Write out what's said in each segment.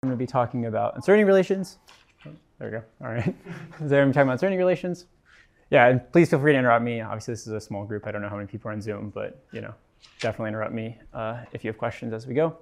I'm going to be talking about uncertainty relations. Oh, there we go. All right. So I'm talking about uncertainty relations. Yeah, and please feel free to interrupt me. Obviously, this is a small group. I don't know how many people are on Zoom, but definitely interrupt me if you have questions as we go.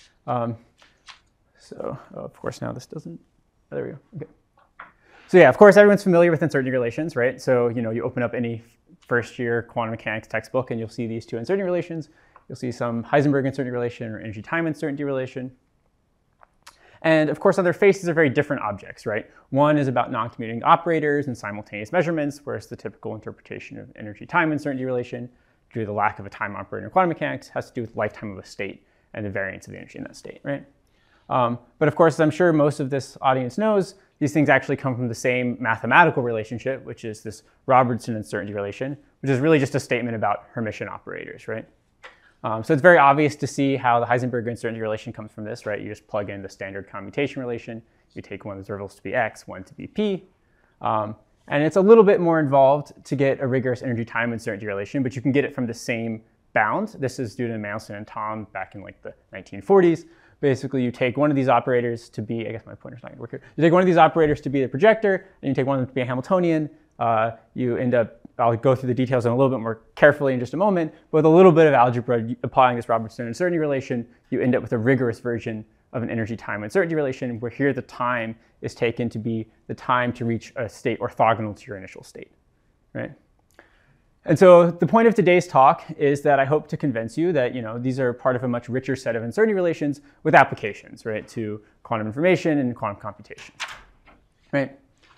Of course, now this doesn't. Oh, there we go. Okay. So yeah, of course, everyone's familiar with uncertainty relations, right? So you open up any first-year quantum mechanics textbook, and you'll see these two uncertainty relations. You'll see some Heisenberg uncertainty relation or energy-time uncertainty relation. And of course, on their faces are very different objects, right? One is about non-commuting operators and simultaneous measurements, whereas the typical interpretation of energy-time uncertainty relation, due to the lack of a time operator in quantum mechanics, has to do with lifetime of a state and the variance of the energy in that state, right? But of course, as I'm sure most of this audience knows, these things actually come from the same mathematical relationship, which is this Robertson uncertainty relation, which is really just a statement about Hermitian operators, right? So it's very obvious to see how the Heisenberg uncertainty relation comes from this, right? You just plug in the standard commutation relation. You take one of the intervals to be x, one to be p. And it's a little bit more involved to get a rigorous energy-time uncertainty relation, but you can get it from the same bound. This is due to Mandelson and Thom back in like the 1940s. Basically, you take one of these operators to be, I guess my pointer's not going to work here. You take one of these operators to be the projector, and you take one of them to be a Hamiltonian. You end up, I'll go through the details in a little bit more carefully in just a moment, but with a little bit of algebra applying this Robertson uncertainty relation, you end up with a rigorous version of an energy-time uncertainty relation, where here the time is taken to be the time to reach a state orthogonal to your initial state, right? And so the point of today's talk is that I hope to convince you that these are part of a much richer set of uncertainty relations with applications, right, to quantum information and quantum computation, right?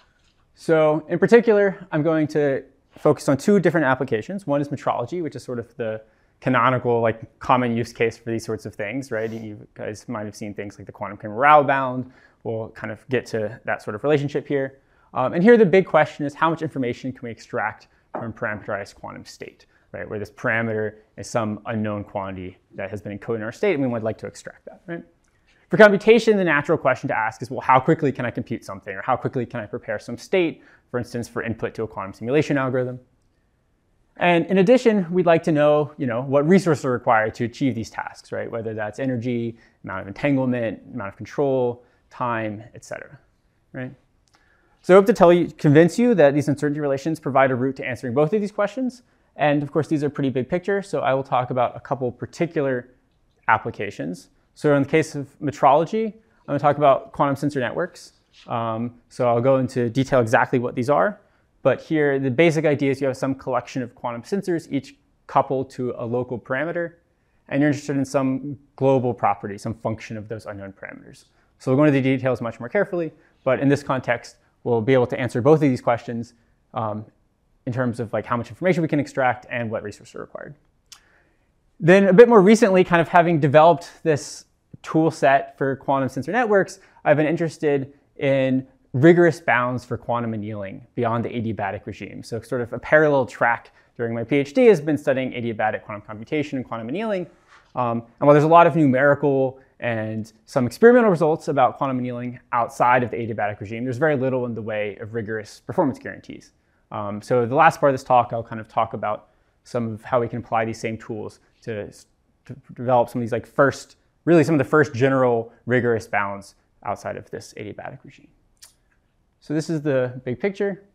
So in particular, I'm going to focus on two different applications. One is metrology, which is sort of the canonical, common use case for these sorts of things, right? You guys might have seen things like the quantum Kramer-Rao bound. We'll kind of get to that sort of relationship here. And here the big question is how much information can we extract from parameterized quantum state, right? Where this parameter is some unknown quantity that has been encoded in our state, and we would like to extract that, right? For computation, the natural question to ask is, well, how quickly can I compute something? Or how quickly can I prepare some state, for instance, for input to a quantum simulation algorithm? And in addition, we'd like to know, what resources are required to achieve these tasks, right? Whether that's energy, amount of entanglement, amount of control, time, et cetera, right? So I hope to convince you that these uncertainty relations provide a route to answering both of these questions. And of course, these are pretty big picture, so I will talk about a couple particular applications. So in the case of metrology, I'm going to talk about quantum sensor networks. So I'll go into detail exactly what these are. But here, the basic idea is you have some collection of quantum sensors, each coupled to a local parameter. And you're interested in some global property, some function of those unknown parameters. So we'll go into the details much more carefully. But in this context, we'll be able to answer both of these questions in terms of how much information we can extract and what resources are required. Then a bit more recently, kind of having developed this tool set for quantum sensor networks, I've been interested in rigorous bounds for quantum annealing beyond the adiabatic regime. So sort of a parallel track during my PhD has been studying adiabatic quantum computation and quantum annealing. And while there's a lot of numerical and some experimental results about quantum annealing outside of the adiabatic regime, there's very little in the way of rigorous performance guarantees. So the last part of this talk, I'll kind of talk about some of how we can apply these same tools to develop some of these some of the first general rigorous bounds outside of this adiabatic regime. So this is the big picture.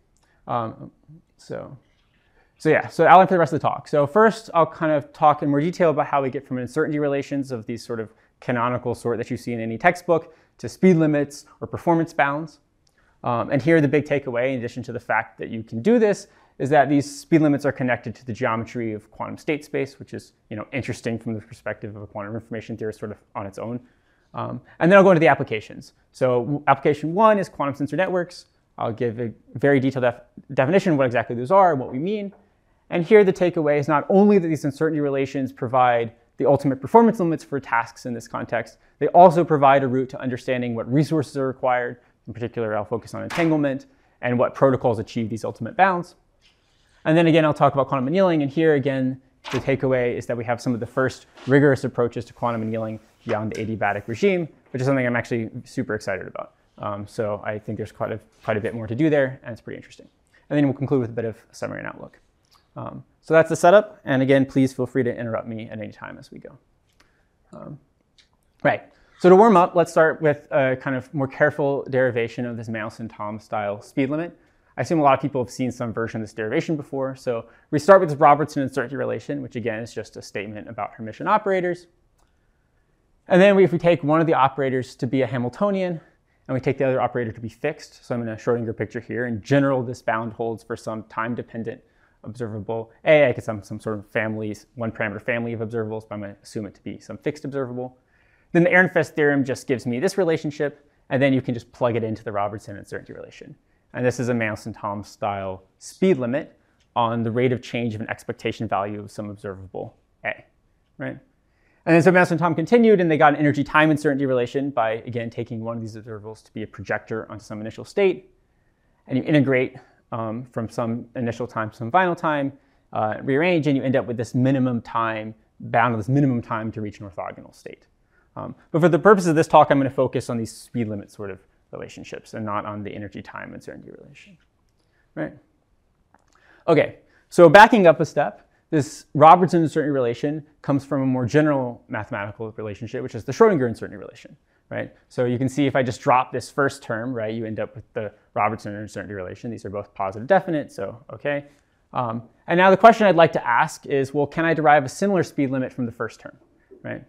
So outline for the rest of the talk. So first, I'll kind of talk in more detail about how we get from uncertainty relations of these sort of canonical sort that you see in any textbook to speed limits or performance bounds. And here the big takeaway, in addition to the fact that you can do this, is that these speed limits are connected to the geometry of quantum state space, which is interesting from the perspective of a quantum information theorist sort of on its own. And then I'll go into the applications. So application one is quantum sensor networks. I'll give a very detailed definition of what exactly those are and what we mean. And here the takeaway is not only that these uncertainty relations provide the ultimate performance limits for tasks in this context, they also provide a route to understanding what resources are required. In particular, I'll focus on entanglement and what protocols achieve these ultimate bounds. And then again, I'll talk about quantum annealing. And here again, the takeaway is that we have some of the first rigorous approaches to quantum annealing beyond the adiabatic regime, which is something I'm actually super excited about. So I think there's quite a bit more to do there, and it's pretty interesting. And then we'll conclude with a bit of a summary and outlook. So that's the setup. And again, please feel free to interrupt me at any time as we go. Right. So to warm up, let's start with a kind of more careful derivation of this Mouse and Tom style speed limit. I assume a lot of people have seen some version of this derivation before. So we start with this Robertson uncertainty relation, which again is just a statement about Hermitian operators. And then if we take one of the operators to be a Hamiltonian, and we take the other operator to be fixed, so I'm in a Schrodinger picture here. In general, this bound holds for some time-dependent observable A. I guess some sort of families, one parameter family of observables, but I'm going to assume it to be some fixed observable. Then the Ehrenfest theorem just gives me this relationship, and then you can just plug it into the Robertson uncertainty relation. And this is a Mouse and Tom style speed limit on the rate of change of an expectation value of some observable A, right? And then so Mouse and Tom continued, and they got an energy time uncertainty relation by, again, taking one of these observables to be a projector onto some initial state. And you integrate from some initial time to some final time, rearrange, and you end up with this minimum time, bound to this minimum time to reach an orthogonal state. But for the purpose of this talk, I'm going to focus on these speed limit sort of relationships and not on the energy time uncertainty relation, right? Okay, so backing up a step, this Robertson uncertainty relation comes from a more general mathematical relationship, which is the Schrodinger uncertainty relation, right? So you can see if I just drop this first term, right, you end up with the Robertson uncertainty relation. These are both positive definite, so okay. And now the question I'd like to ask is, well, can I derive a similar speed limit from the first term, right?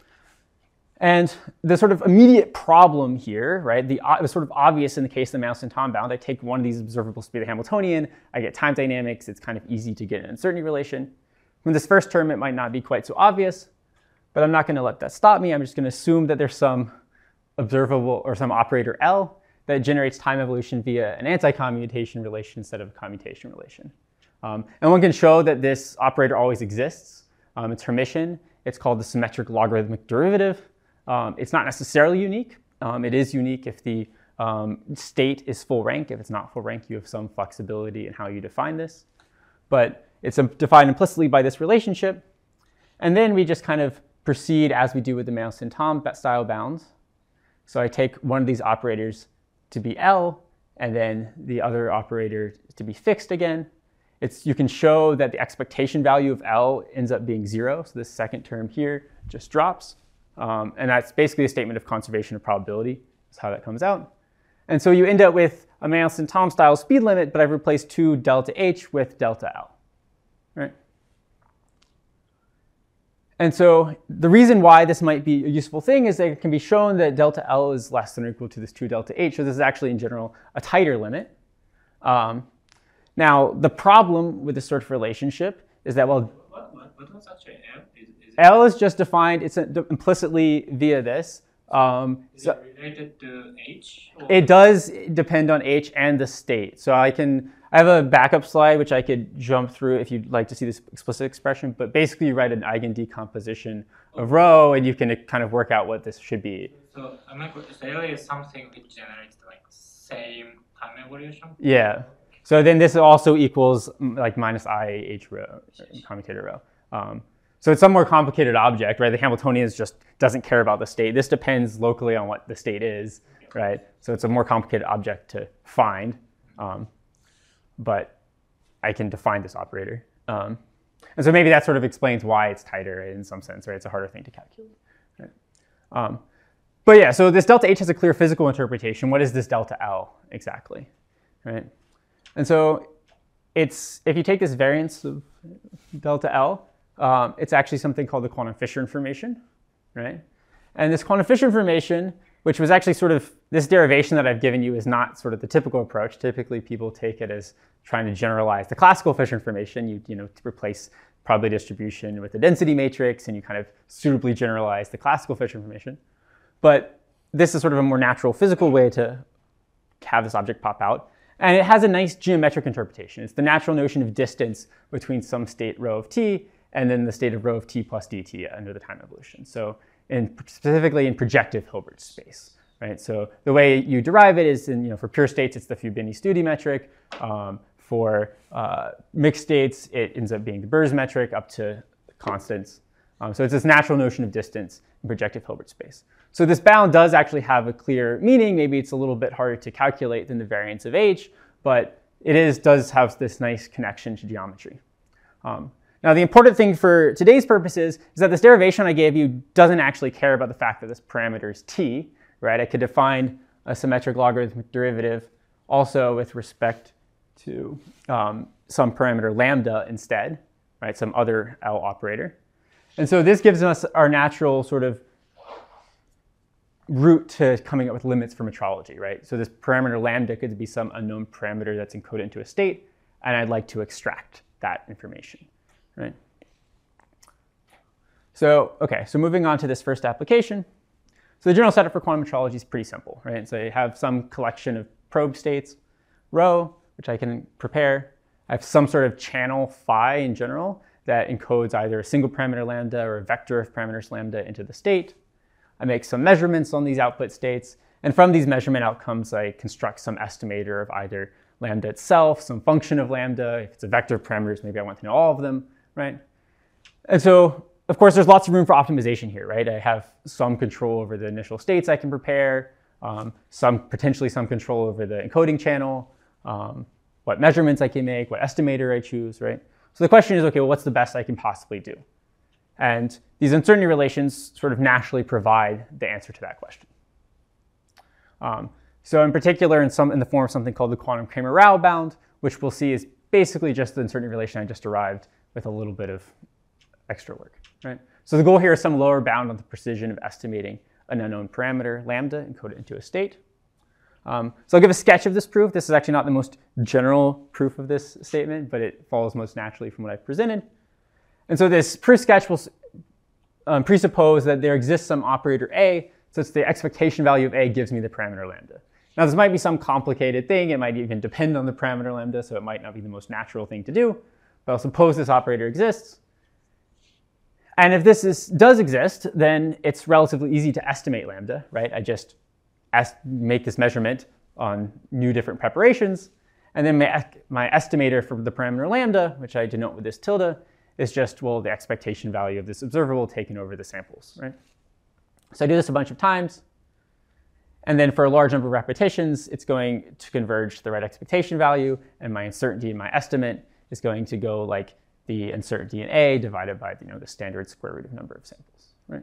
And the sort of immediate problem here, right, it was sort of obvious in the case of the Mouse and Tom bound. I take one of these observables to be the Hamiltonian, I get time dynamics, it's kind of easy to get an uncertainty relation. From this first term, it might not be quite so obvious, but I'm not going to let that stop me. I'm just going to assume that there's some observable or some operator L that generates time evolution via an anti-commutation relation instead of a commutation relation. And one can show that this operator always exists. It's Hermitian. It's called the symmetric logarithmic derivative. It's not necessarily unique. It is unique if the state is full rank. If it's not full rank, you have some flexibility in how you define this. But it's defined implicitly by this relationship. And then we just kind of proceed as we do with the Mouse and Tom style bounds. So I take one of these operators to be L, and then the other operator to be fixed again. You can show that the expectation value of L ends up being 0. So this second term here just drops. And that's basically a statement of conservation of probability. That's how that comes out. And so you end up with a Mouse and Tom style speed limit, but I've replaced 2 delta H with delta L, right? And so the reason why this might be a useful thing is that it can be shown that delta L is less than or equal to this 2 delta H. So this is actually, in general, a tighter limit. Now, the problem with this sort of relationship is that, well, what was actually L? L is just defined, it's implicitly via this. Is it related to H? Or? It does depend on H and the state. So I have a backup slide which I could jump through if you'd like to see this explicit expression, but basically you write an eigendecomposition of rho and you can kind of work out what this should be. So L is something which generates like same time evolution? Yeah. So then this also equals like minus I H rho, commutator rho. So it's some more complicated object, right? The Hamiltonian just doesn't care about the state. This depends locally on what the state is, right? So it's a more complicated object to find, but I can define this operator. And so maybe that sort of explains why it's tighter in some sense, right? It's a harder thing to calculate, right? But yeah, so this delta H has a clear physical interpretation. What is this delta L exactly, right? And so if you take this variance of delta L, it's actually something called the quantum Fisher information, right? And this quantum Fisher information, which was actually sort of, this derivation that I've given you is not sort of the typical approach. Typically, people take it as trying to generalize the classical Fisher information. You replace probability distribution with a density matrix, and you kind of suitably generalize the classical Fisher information. But this is sort of a more natural physical way to have this object pop out. And it has a nice geometric interpretation. It's the natural notion of distance between some state rho of t and then the state of rho of t plus dt under the time evolution. So specifically in projective Hilbert space, right? So the way you derive it is for pure states, it's the Fubini-Studi metric. For mixed states, it ends up being the Burrs metric up to constants. So it's this natural notion of distance in projective Hilbert space. So this bound does actually have a clear meaning. Maybe it's a little bit harder to calculate than the variance of H, but it does have this nice connection to geometry. Now, the important thing for today's purposes is that this derivation I gave you doesn't actually care about the fact that this parameter is t, right? I could define a symmetric logarithmic derivative also with respect to some parameter lambda instead, right? Some other L operator. And so this gives us our natural sort of route to coming up with limits for metrology, right? So this parameter lambda could be some unknown parameter that's encoded into a state, and I'd like to extract that information, right? So, okay, so moving on to this first application. So the general setup for quantum metrology is pretty simple, right? So you have some collection of probe states, rho, which I can prepare. I have some sort of channel phi in general that encodes either a single parameter lambda or a vector of parameters lambda into the state. I make some measurements on these output states, and from these measurement outcomes, I construct some estimator of either lambda itself, some function of lambda. If it's a vector of parameters, maybe I want to know all of them, right? And so, of course, there's lots of room for optimization here, right? I have some control over the initial states I can prepare, potentially some control over the encoding channel, what measurements I can make, what estimator I choose, right? So the question is, okay, well, what's the best I can possibly do? And these uncertainty relations sort of naturally provide the answer to that question. So in particular, in the form of something called the quantum Cramer-Rao bound, which we'll see is basically just the uncertainty relation I just derived with a little bit of extra work, right? So the goal here is some lower bound on the precision of estimating an unknown parameter, lambda, encoded into a state. So I'll give a sketch of this proof. This is actually not the most general proof of this statement, but it follows most naturally from what I've presented. And so this proof sketch will presuppose that there exists some operator A, such that the expectation value of A gives me the parameter lambda. Now, this might be some complicated thing. It might even depend on the parameter lambda, so it might not be the most natural thing to do. But I'll suppose this operator exists. And if this does exist, then it's relatively easy to estimate lambda, right? I just make this measurement on new different preparations. And then my estimator for the parameter lambda, which I denote with this tilde, is just, well, the expectation value of this observable taken over the samples, right? So I do this a bunch of times. And then for a large number of repetitions, it's going to converge to the right expectation value. And my uncertainty in my estimate is going to go like the uncertainty in A divided by the standard square root of number of samples, right?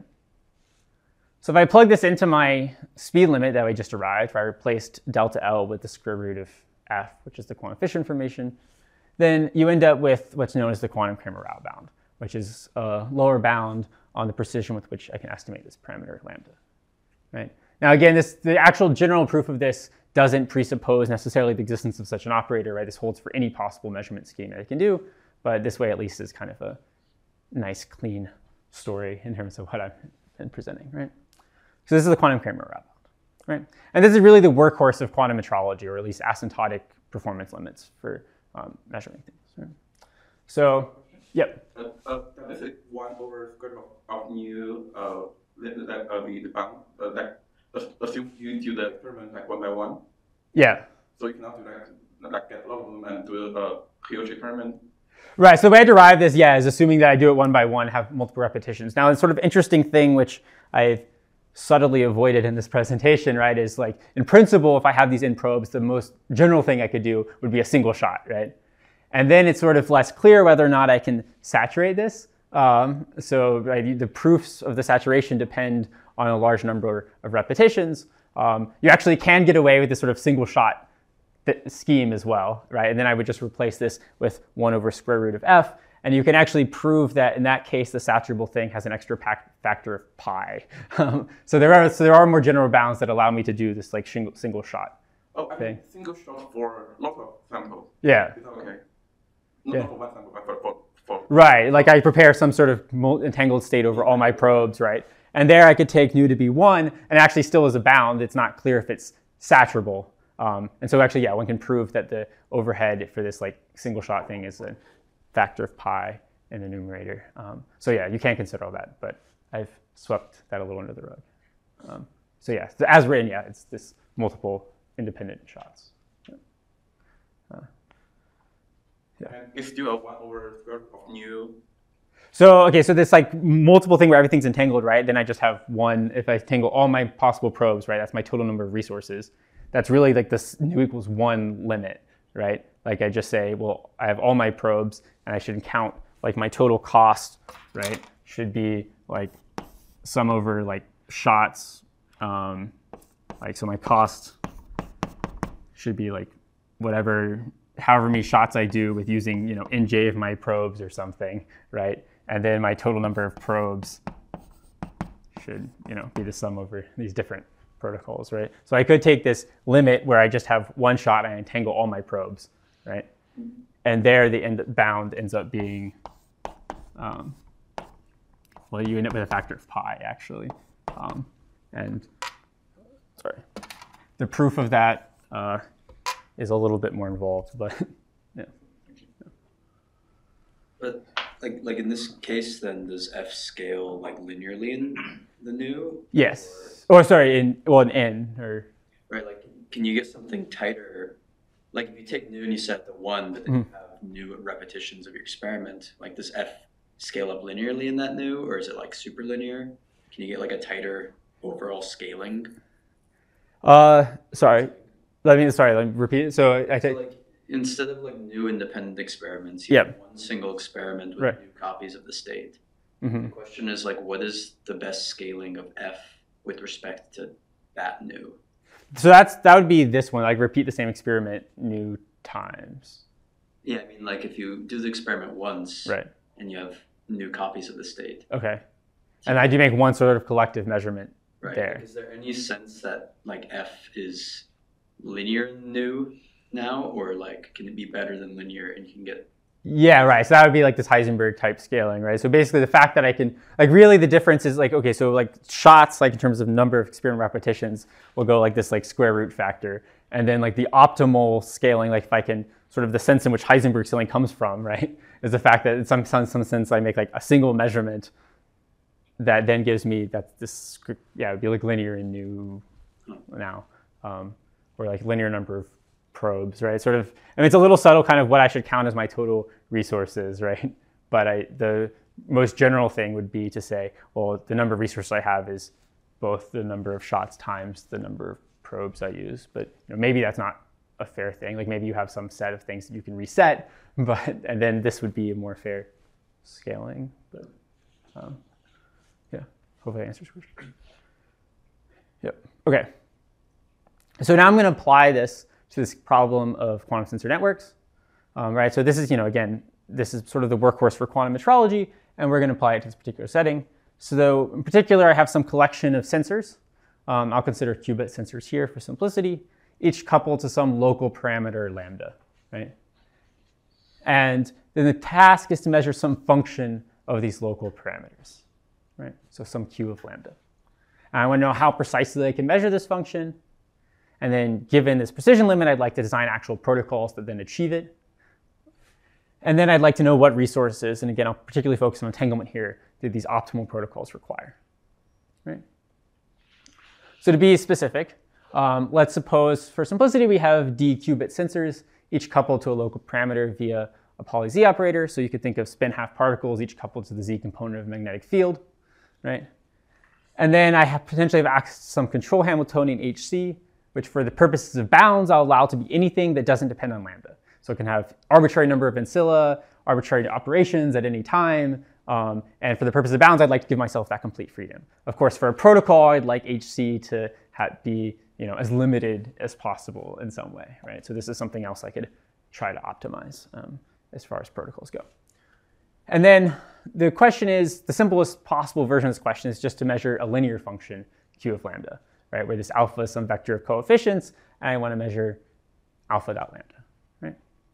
So if I plug this into my speed limit that we just derived, where I replaced delta L with the square root of F, which is the quantum Fisher information, then you end up with what's known as the quantum Cramer-Rao bound, which is a lower bound on the precision with which I can estimate this parameter lambda, right? Now again, the actual general proof of this doesn't presuppose necessarily the existence of such an operator, right? This holds for any possible measurement scheme that I can do, but this way at least is kind of a nice, clean story in terms of what I've been presenting, right? So this is the quantum Cramer-Rao bound, right? And this is really the workhorse of quantum metrology, or at least asymptotic performance limits for measuring things, right? So, yep. This is 1 over square root of mu, the bound, that assume you do the experiment like 1 by 1. Yeah. So you cannot do that, like get log of them and do a huge experiment. Right, so the way I derive this, is assuming that I do it 1 by 1, have multiple repetitions. Now, the sort of interesting thing, which I've subtly avoided in this presentation, right, is like, in principle, if I have these in probes, the most general thing I could do would be a single shot, right? And then it's sort of less clear whether or not I can saturate this. Right, the proofs of the saturation depend on a large number of repetitions. You actually can get away with this sort of single shot scheme as well, right? And then I would just replace this with 1 over square root of F. And you can actually prove that in that case, the saturable thing has an extra factor of pi. So there are more general bounds that allow me to do this like single shot. Oh, I mean, single shot for lots of samples. Yeah. Is that okay? Not for one sample, but for right, like I prepare some sort of entangled state over all my probes, right? And there I could take nu to be 1, and actually still is a bound. It's not clear if it's saturable. And so actually, one can prove that the overhead for this like single shot thing is a factor of pi in the numerator. So you can consider all that, but I've swept that a little under the rug. So as written, it's this multiple independent shots. And it's still a 1 over square root of mu. So this like multiple thing where everything's entangled, right? Then I just have 1. If I tangle all my possible probes, right? That's my total number of resources. That's really like this nu equals 1 limit, right? Like I just say, well, I have all my probes, and I should count like my total cost, right, should be like sum over like shots, like so my cost should be like however many shots I do with using, nj of my probes or something, right? And then my total number of probes should, be the sum over these different protocols, right? So I could take this limit where I just have one shot and I entangle all my probes, right? And there the bound ends up being, well, you end up with a factor of pi, actually. And sorry, the proof of that is a little bit more involved, but yeah. But like in this case, then does f scale like linearly in the new? Yes. Or sorry, in n or. Right. Like, can you get something tighter? Like if you take new and you set to 1, but then you have new repetitions of your experiment, like does f scale up linearly in that new, or is it like super linear? Can you get like a tighter overall scaling? Sorry. Let me repeat it. So I take. Like instead of like new independent experiments, you have one single experiment with new copies of the state. The question is like, what is the best scaling of f with respect to that new? So that would be this one. Like repeat the same experiment new times. Yeah, I mean like if you do the experiment once, right, and you have new copies of the state. Okay. And I do make one sort of collective measurement there. Like, is there any sense that like f is linear new now, or like can it be better than linear and you can get? Yeah, right. So that would be like this Heisenberg type scaling, right? So basically the fact that I can, like really the difference is like, okay, so like shots, like in terms of number of experiment repetitions will go like this like square root factor. And then like the optimal scaling, like if I can sort of the sense in which Heisenberg scaling comes from, right, is the fact that in some sense I make like a single measurement that then gives me that this, yeah, it would be like linear and new now, or like linear number of probes, right? Sort of, I mean, it's a little subtle kind of what I should count as my total resources, right? But the most general thing would be to say, well, the number of resources I have is both the number of shots times the number of probes I use. But maybe that's not a fair thing. Like maybe you have some set of things that you can reset, and then this would be a more fair scaling. But yeah, hopefully that answers your question. Yep. Okay. So now I'm going to apply this to this problem of quantum sensor networks, right? So this is, again, this is sort of the workhorse for quantum metrology, and we're going to apply it to this particular setting. So in particular, I have some collection of sensors. I'll consider qubit sensors here for simplicity, each coupled to some local parameter lambda, right? And then the task is to measure some function of these local parameters, right? So some q of lambda. And I want to know how precisely I can measure this function. And then given this precision limit, I'd like to design actual protocols that then achieve it. And then I'd like to know what resources, and again, I'll particularly focus on entanglement here, do these optimal protocols require, right? So to be specific, let's suppose for simplicity, we have d qubit sensors, each coupled to a local parameter via a Pauli Z operator. So you could think of spin half particles, each coupled to the Z component of a magnetic field, right? And then I potentially have access to some control Hamiltonian HC, which for the purposes of bounds, I'll allow to be anything that doesn't depend on lambda. So it can have arbitrary number of ancilla, arbitrary operations at any time. And for the purpose of bounds, I'd like to give myself that complete freedom. Of course, for a protocol, I'd like HC to be as limited as possible in some way, right? So this is something else I could try to optimize as far as protocols go. And then the question is, the simplest possible version of this question is just to measure a linear function, q of lambda, right? Where this alpha is some vector of coefficients, and I want to measure alpha dot lambda, right?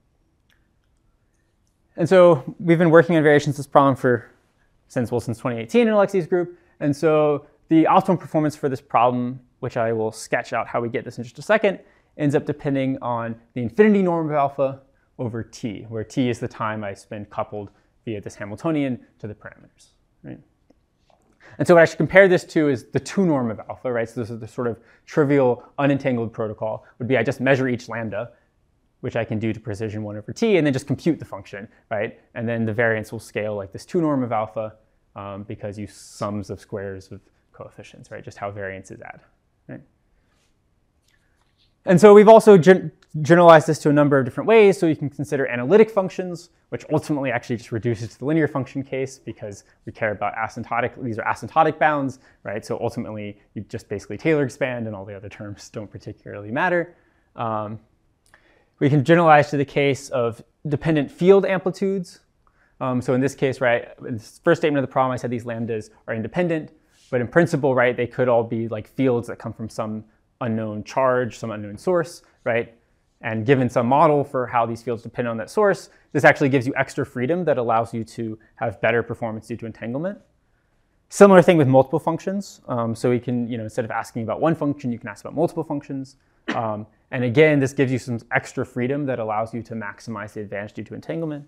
And so we've been working on variations of this problem since 2018 in Alexi's group. And so the optimal performance for this problem, which I will sketch out how we get this in just a second, ends up depending on the infinity norm of alpha over t, where t is the time I spend coupled via this Hamiltonian to the parameters, right? And so what I should compare this to is the 2 norm of alpha, right? So this is the sort of trivial unentangled protocol would be I just measure each lambda, which I can do to precision 1 over t, and then just compute the function, right? And then the variance will scale like this 2 norm of alpha because you sums of squares of coefficients, right? Just how variances add, right? And so we've also generalized this to a number of different ways. So you can consider analytic functions, which ultimately actually just reduces to the linear function case because we care about asymptotic, these are asymptotic bounds, right? So ultimately you just basically Taylor expand and all the other terms don't particularly matter. We can generalize to the case of dependent field amplitudes. So in this case, right, in this first statement of the problem, I said these lambdas are independent, but in principle, right, they could all be like fields that come from some unknown charge, some unknown source, right? And given some model for how these fields depend on that source, this actually gives you extra freedom that allows you to have better performance due to entanglement. Similar thing with multiple functions. So we can, instead of asking about one function, you can ask about multiple functions. And again, this gives you some extra freedom that allows you to maximize the advantage due to entanglement.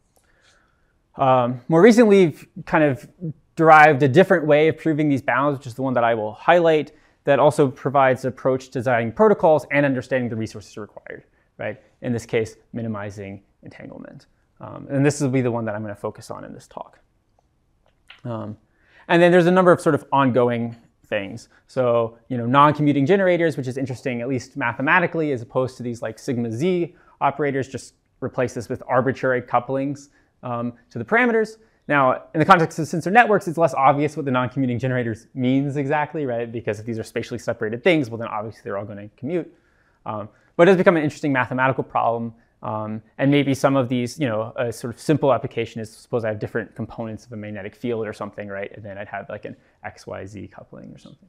More recently, we've kind of derived a different way of proving these bounds, which is the one that I will highlight, that also provides an approach to designing protocols and understanding the resources required, right? In this case, minimizing entanglement. And this will be the one that I'm going to focus on in this talk. And then there's a number of sort of ongoing things. So, non-commuting generators, which is interesting, at least mathematically, as opposed to these like sigma z operators, just replace this with arbitrary couplings to the parameters. Now, in the context of sensor networks, it's less obvious what the non-commuting generators means exactly, right? Because if these are spatially separated things, well, then obviously they're all going to commute. But it has become an interesting mathematical problem. And maybe some of these, a sort of simple application is suppose I have different components of a magnetic field or something, right? And then I'd have like an XYZ coupling or something.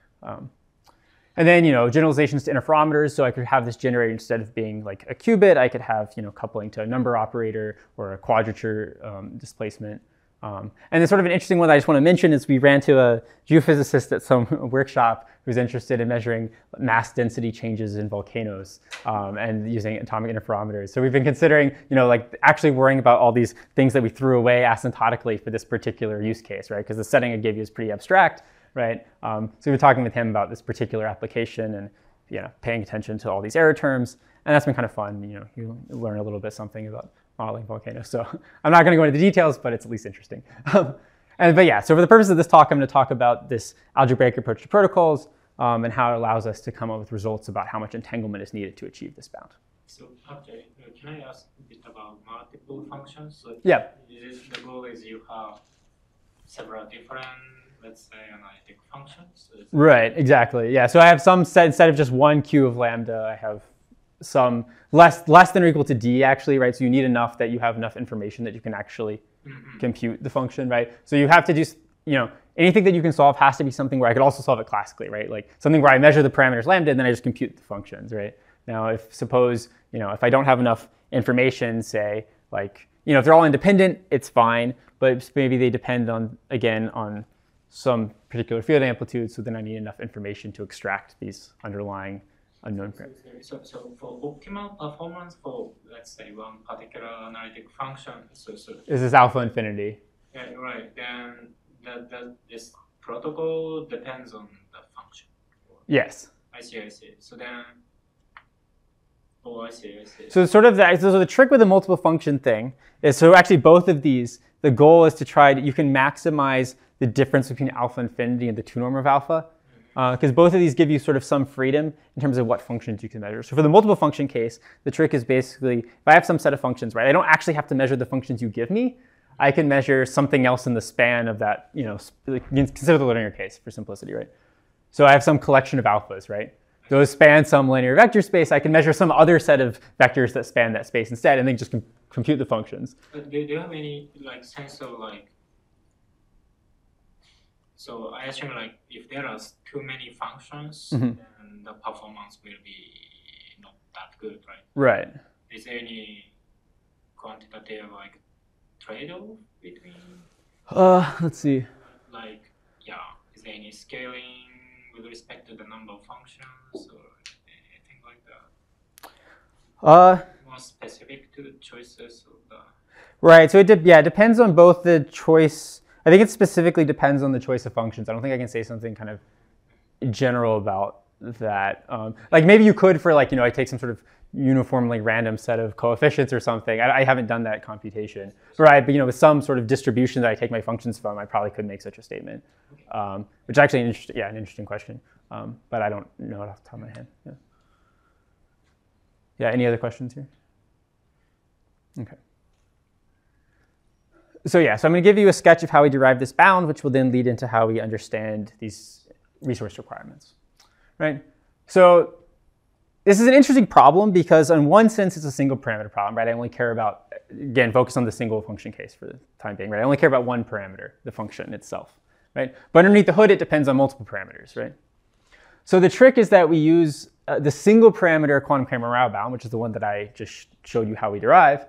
And then, generalizations to interferometers. So I could have this generator instead of being like a qubit, I could have, coupling to a number operator or a quadrature displacement. And then sort of an interesting one that I just want to mention is we ran to a geophysicist at some workshop who's interested in measuring mass density changes in volcanoes and using atomic interferometers. So we've been considering, like actually worrying about all these things that we threw away asymptotically for this particular use case, right? Because the setting I gave you is pretty abstract. Right, so we've been talking with him about this particular application and paying attention to all these error terms, and that's been kind of fun. You learn a little bit something about modeling volcanoes. So I'm not going to go into the details, but it's at least interesting. But yeah, so for the purpose of this talk, I'm going to talk about this algebraic approach to protocols and how it allows us to come up with results about how much entanglement is needed to achieve this bound. So, okay, can I ask a bit about multiple functions? So Yeah. The goal is you have several different, let's say, analytic functions. Right, exactly. Yeah, so I have some set, instead of just one Q of lambda, I have some less than or equal to D actually, right? So you need enough that you have enough information that you can actually compute the function, right? So you have to do, anything that you can solve has to be something where I could also solve it classically, right? Like something where I measure the parameters lambda and then I just compute the functions, right? Now, suppose, if I don't have enough information, say, like, if they're all independent, it's fine, but maybe they depend on some particular field amplitude, so then I need enough information to extract these underlying unknown parameters. So for optimal performance for, let's say, one particular analytic function, Is this alpha infinity? Yeah, right. Then this protocol depends on the function. Yes. I see. So then, I see. So sort of so the trick with the multiple function thing is, so actually both of these, the goal is to you can maximize the difference between alpha infinity and the 2 norm of alpha, because both of these give you sort of some freedom in terms of what functions you can measure. So for the multiple function case, the trick is basically, if I have some set of functions, right, I don't actually have to measure the functions you give me. I can measure something else in the span of that, consider the linear case for simplicity, right? So I have some collection of alphas, right? Those span some linear vector space. I can measure some other set of vectors that span that space instead, and then just compute the functions. But do you have any sense of So I assume if there are too many functions, then the performance will be not that good, right? Right. Is there any quantitative trade-off between? Let's see. Is there any scaling with respect to the number of functions or anything like that? More specific to the choices of the. Right. So it depends on both the choice. I think it specifically depends on the choice of functions. I don't think I can say something kind of general about that. Maybe you could for I take some sort of uniformly random set of coefficients or something. I haven't done that computation, right? But with some sort of distribution that I take my functions from, I probably could make such a statement, which is actually an interesting question. But I don't know it off the top of my head. Yeah. Yeah, any other questions here? Okay. So yeah, so I'm going to give you a sketch of how we derive this bound, which will then lead into how we understand these resource requirements, right? So this is an interesting problem because in one sense, it's a single parameter problem, right? I only care about, again, focus on the single function case for the time being, right? I only care about one parameter, the function itself, right? But underneath the hood, it depends on multiple parameters, right? So the trick is that we use the single parameter quantum Cramer-Rao bound, which is the one that I just showed you how we derive,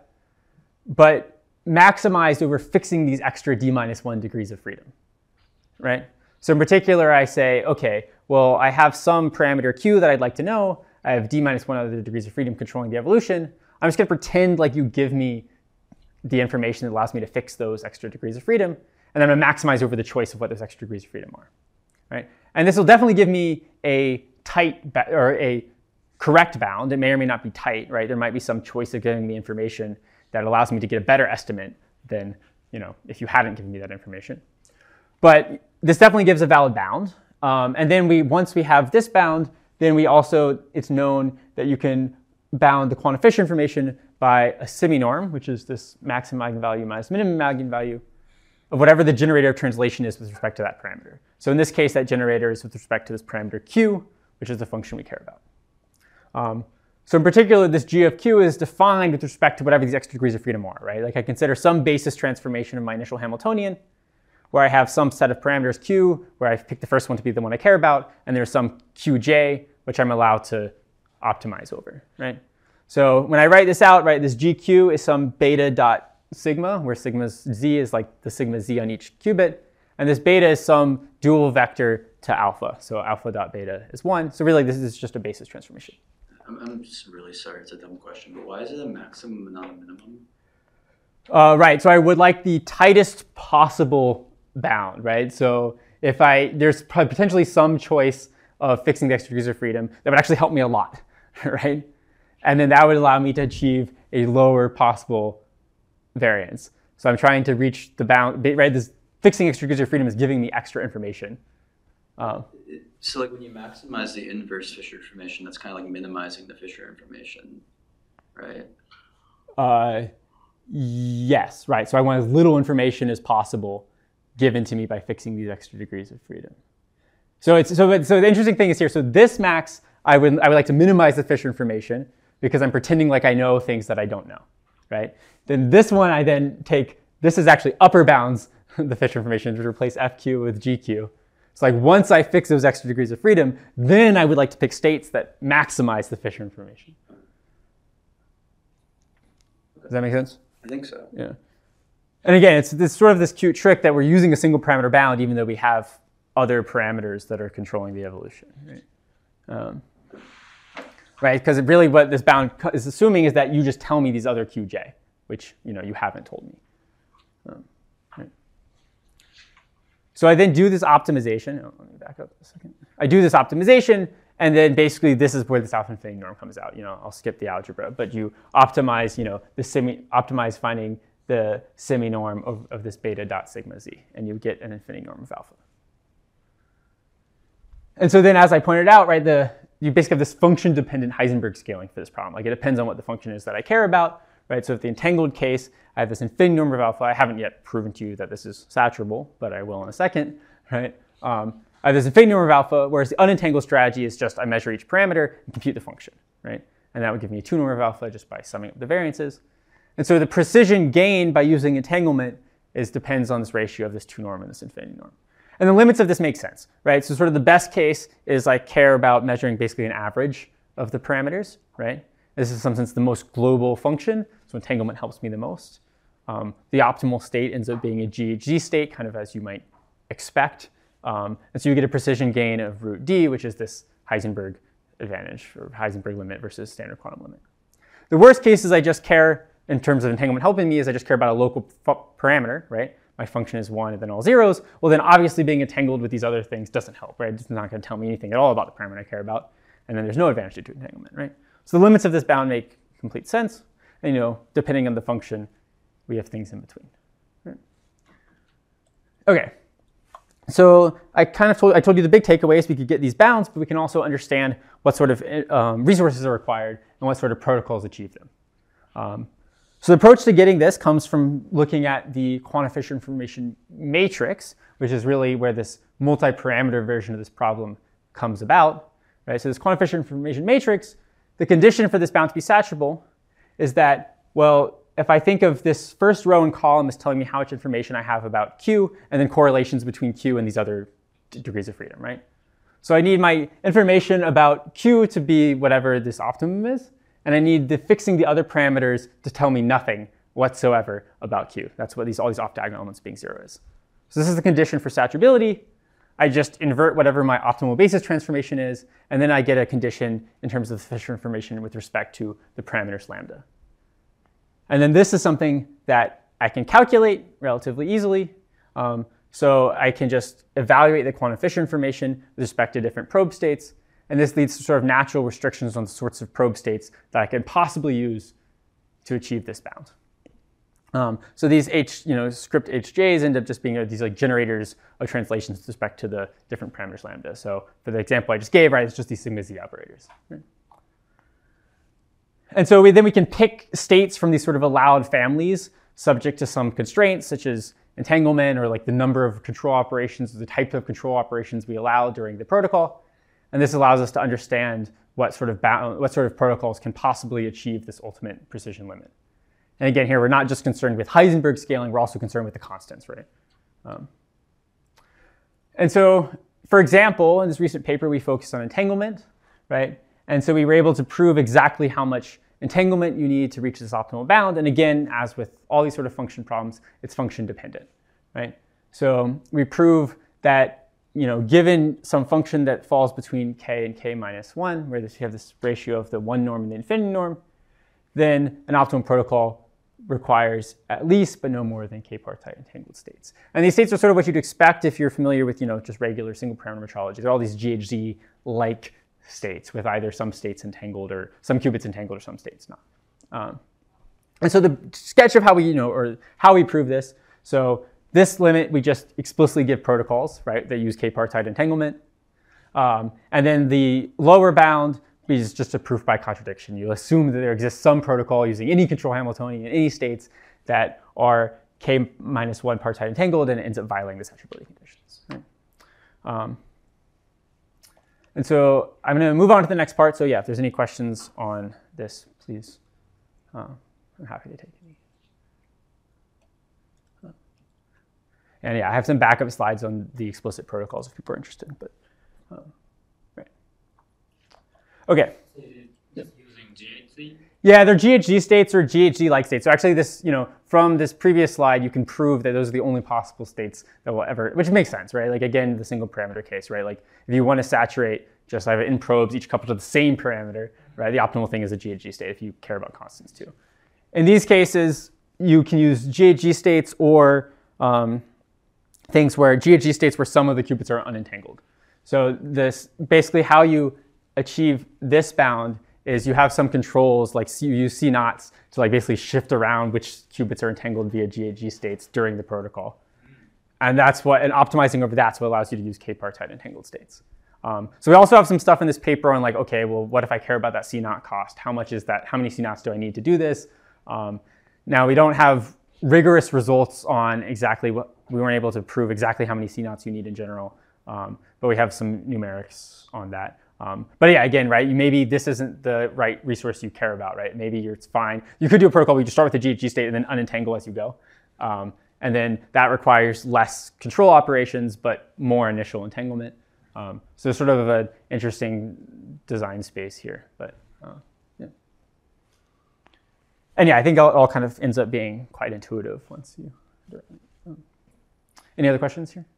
but maximized over fixing these extra d-1 degrees of freedom, right? So in particular, I say, okay, well, I have some parameter q that I'd like to know. I have d-1 other degrees of freedom controlling the evolution. I'm just going to pretend like you give me the information that allows me to fix those extra degrees of freedom, and then I'm going to maximize over the choice of what those extra degrees of freedom are, right? And this will definitely give me a tight or a correct bound. It may or may not be tight, right? There might be some choice of giving me information that allows me to get a better estimate than, if you hadn't given me that information. But this definitely gives a valid bound. And then once we have this bound, then it's known that you can bound the quantum Fisher information by a semi-norm, which is this maximum eigenvalue minus minimum eigenvalue of whatever the generator of translation is with respect to that parameter. So in this case, that generator is with respect to this parameter q, which is the function we care about. So in particular, this g of q is defined with respect to whatever these extra degrees of freedom are, right? Like I consider some basis transformation of my initial Hamiltonian, where I have some set of parameters q, where I pick the first one to be the one I care about, and there's some qj, which I'm allowed to optimize over, right? So when I write this out, right, this gq is some beta dot sigma, where sigma z is like the sigma z on each qubit, and this beta is some dual vector to alpha. So alpha dot beta is 1. So really, this is just a basis transformation. I'm just really sorry, it's a dumb question, but why is it a maximum and not a minimum? Right, so I would like the tightest possible bound, right? So if there's potentially some choice of fixing the extra degrees of freedom that would actually help me a lot, right? And then that would allow me to achieve a lower possible variance. So I'm trying to reach the bound, right? This fixing extra degrees of freedom is giving me extra information. So like when you maximize the inverse Fisher information, that's kind of like minimizing the Fisher information, right? Yes, right. So I want as little information as possible given to me by fixing these extra degrees of freedom. So the interesting thing is here. So this max, I would like to minimize the Fisher information because I'm pretending like I know things that I don't know, right? Then this one I then take. This is actually upper bounds the Fisher information to replace FQ with GQ. So like once I fix those extra degrees of freedom, then I would like to pick states that maximize the Fisher information. Does that make sense? I think so. Yeah. And again, it's sort of this cute trick that we're using a single parameter bound even though we have other parameters that are controlling the evolution. Right? Because really what this bound is assuming is that you just tell me these other qj, which you haven't told me. Right. So I then do this optimization. Oh, let me back up a second. I do this optimization, and then basically this is where this alpha infinity norm comes out. I'll skip the algebra, but you optimize, optimize finding the semi-norm of this beta dot sigma z, and you get an infinity norm of alpha. And so then, as I pointed out, right, you basically have this function-dependent Heisenberg scaling for this problem. Like it depends on what the function is that I care about, right? So if the entangled case, I have this infinity norm of alpha. I haven't yet proven to you that this is saturable, but I will in a second, right? I have this infinity norm of alpha, whereas the unentangled strategy is just I measure each parameter and compute the function, right? And that would give me a 2 norm of alpha just by summing up the variances. And so the precision gained by using entanglement depends on this ratio of this 2 norm and this infinity norm. And the limits of this make sense, right? So sort of the best case is I care about measuring basically an average of the parameters, right? This is in some sense the most global function, so entanglement helps me the most. The optimal state ends up being a GHZ state, kind of as you might expect. And so you get a precision gain of root d, which is this Heisenberg advantage, or Heisenberg limit versus standard quantum limit. The worst case is I just care, in terms of entanglement helping me, is I just care about a local parameter, right? My function is 1 and then all zeros. Well, then obviously being entangled with these other things doesn't help, right? It's not going to tell me anything at all about the parameter I care about. And then there's no advantage to entanglement, right? So the limits of this bound make complete sense. And, depending on the function, we have things in between. Right? Okay. So I told you the big takeaways. We could get these bounds, but we can also understand what sort of resources are required and what sort of protocols achieve them. So the approach to getting this comes from looking at the quantum Fisher information matrix, which is really where this multi-parameter version of this problem comes about. Right? So this quantum Fisher information matrix, the condition for this bound to be saturable is that, well, if I think of this first row and column as telling me how much information I have about Q, and then correlations between Q and these other degrees of freedom, right? So I need my information about Q to be whatever this optimum is, and I need fixing the other parameters to tell me nothing whatsoever about Q. That's what all these off-diagonal elements being 0 is. So this is the condition for saturability. I just invert whatever my optimal basis transformation is, and then I get a condition in terms of the Fisher information with respect to the parameters lambda. And then this is something that I can calculate relatively easily. So I can just evaluate the quantum Fisher information with respect to different probe states. And this leads to sort of natural restrictions on the sorts of probe states that I can possibly use to achieve this bound. So these script HJs end up just being these like generators of translations with respect to the different parameters lambda. So for the example I just gave, right, it's just these sigma z operators. Right? And so then we can pick states from these sort of allowed families subject to some constraints, such as entanglement or like the number of control operations, or the type of control operations we allow during the protocol. And this allows us to understand what sort of protocols can possibly achieve this ultimate precision limit. And again, here we're not just concerned with Heisenberg scaling, we're also concerned with the constants, right? And so, for example, in this recent paper, we focused on entanglement, right? And so we were able to prove exactly how much entanglement you need to reach this optimal bound. And again, as with all these sort of function problems, it's function dependent, right? So we prove that, given some function that falls between k and k minus 1, where you have this ratio of the 1 norm and the infinity norm, then an optimal protocol requires at least, but no more than k-partite entangled states. And these states are sort of what you'd expect if you're familiar with, just regular single parameter metrology. There are all these GHZ-like states with either some states entangled or some qubits entangled or some states not. And so the sketch of how we prove this. So this limit, we just explicitly give protocols, right, that use k-partite entanglement. And then the lower bound is just a proof by contradiction. You assume that there exists some protocol using any control Hamiltonian in any states that are k minus 1 partite entangled, and it ends up violating the saturability conditions. Right? And so I'm going to move on to the next part. So yeah, if there's any questions on this, please, I'm happy to take any. And yeah, I have some backup slides on the explicit protocols if people are interested. But right. Okay. Just using GHZ? Yeah, they're GHG states or GHG-like states. So actually this, from this previous slide, you can prove that those are the only possible states that will ever, which makes sense, right? Like again, the single parameter case, right? Like if you want to saturate just have it in probes, each coupled to the same parameter, right? The optimal thing is a GHG state if you care about constants too. In these cases, you can use GHG states or things where GHG states where some of the qubits are unentangled. So this basically how you achieve this bound is you have some controls like you use C-naughts to like basically shift around which qubits are entangled via GHG states during the protocol. And optimizing over that's what allows you to use k-partite entangled states. So we also have some stuff in this paper on like, okay, well, what if I care about that C-naught cost? How much is that? How many C-naughts do I need to do this? Now we don't have rigorous results on exactly what, we weren't able to prove exactly how many C-naughts you need in general, but we have some numerics on that. But yeah, again, right, maybe this isn't the right resource you care about, right? Maybe it's fine. You could do a protocol where you just start with the GHG state and then unentangle as you go. And then that requires less control operations, but more initial entanglement. So sort of an interesting design space here, but yeah. And yeah, I think it all kind of ends up being quite intuitive once you do it. Any other questions here?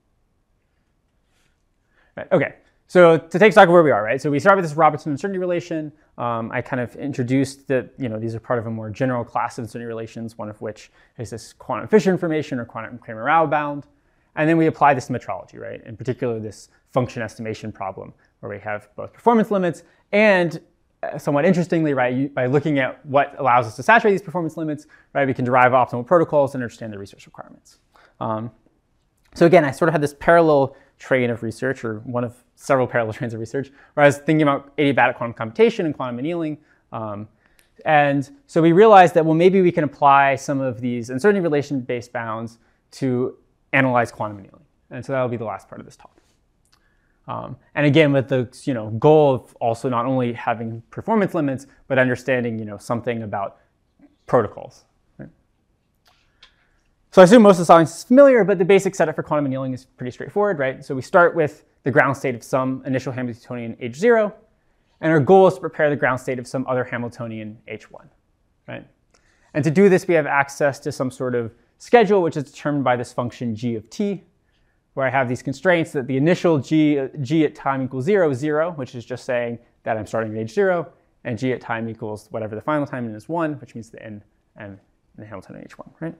Right, okay. So to take stock of where we are, right? So we start with this Robertson uncertainty relation. I kind of introduced that, these are part of a more general class of uncertainty relations, one of which is this quantum Fisher information or quantum Cramer-Rao bound. And then we apply this to metrology, right? In particular, this function estimation problem where we have both performance limits and somewhat interestingly, right, by looking at what allows us to saturate these performance limits, right, we can derive optimal protocols and understand the resource requirements. So again, I sort of had this parallel train of research, or one of several parallel trains of research, where I was thinking about adiabatic quantum computation and quantum annealing. And so we realized that, well, maybe we can apply some of these uncertainty relation-based bounds to analyze quantum annealing. And so that'll be the last part of this talk. And again, with the goal of also not only having performance limits, but understanding something about protocols. Right? So I assume most of the science is familiar, but the basic setup for quantum annealing is pretty straightforward, right? So we start with the ground state of some initial Hamiltonian H0, and our goal is to prepare the ground state of some other Hamiltonian H1, right? And to do this, we have access to some sort of schedule, which is determined by this function g of t, where I have these constraints that the initial g at time equals 0 is 0, which is just saying that I'm starting at H0, and g at time equals whatever the final time is 1, which means the n and the Hamiltonian H1, right?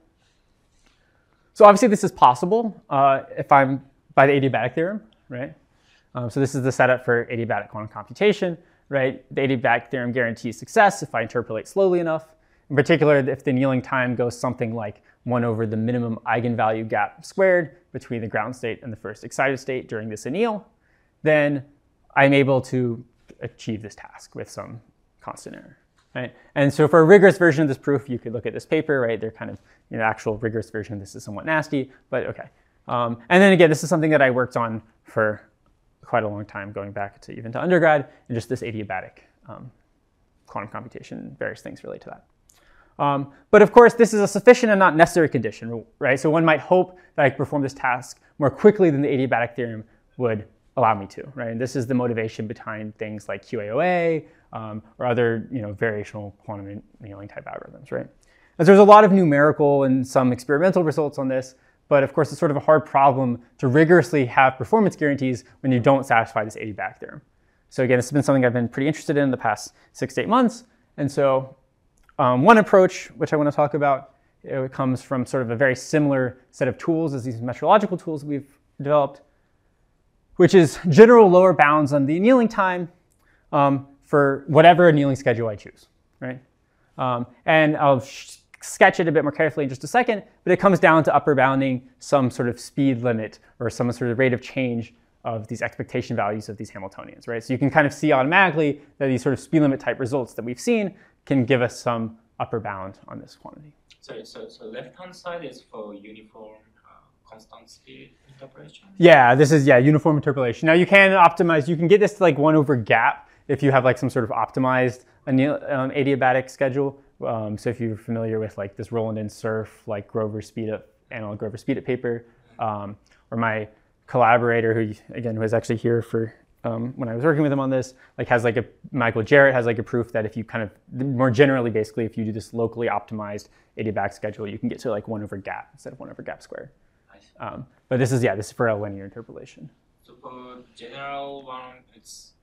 So obviously this is possible if I'm by the adiabatic theorem, right? So this is the setup for adiabatic quantum computation, right? The adiabatic theorem guarantees success if I interpolate slowly enough. In particular, if the annealing time goes something like 1 over the minimum eigenvalue gap squared between the ground state and the first excited state during this anneal, then I'm able to achieve this task with some constant error, right? And so for a rigorous version of this proof, you could look at this paper, right? They're kind of, actual rigorous version, this is somewhat nasty, but okay. And then again, this is something that I worked on for quite a long time, going back to even to undergrad, and just this adiabatic quantum computation, various things relate to that. But of course, this is a sufficient and not necessary condition, right? So one might hope that I could perform this task more quickly than the adiabatic theorem would allow me to, right? And this is the motivation behind things like QAOA or other, variational quantum annealing type algorithms, right? And so there's a lot of numerical and some experimental results on this, but of course, it's sort of a hard problem to rigorously have performance guarantees when you don't satisfy this adiabatic theorem. So again, this has been something I've been pretty interested in the past 6 to 8 months, and so one approach, which I want to talk about, it comes from sort of a very similar set of tools as these metrological tools we've developed, which is general lower bounds on the annealing time for whatever annealing schedule I choose, right? And I'll sketch it a bit more carefully in just a second, but it comes down to upper bounding some sort of speed limit or some sort of rate of change of these expectation values of these Hamiltonians, right? So you can kind of see automatically that these sort of speed limit type results that we've seen can give us some upper bound on this quantity. So left-hand side is for uniform constant speed interpolation? Yeah, this is, uniform interpolation. Now you can optimize, you can get this to like 1 over gap if you have like some sort of optimized adiabatic schedule. So if you're familiar with like this Roland and Cerf, like Grover Speedup, analog Grover Speedup paper, or my collaborator who was actually here for when I was working with him on this, Michael Jarrett has like a proof that if you kind of, more generally basically, if you do this locally optimized adiabatic schedule, you can get to like 1 over gap instead of 1 over gap squared. But this is for a linear interpolation. So for general one, it's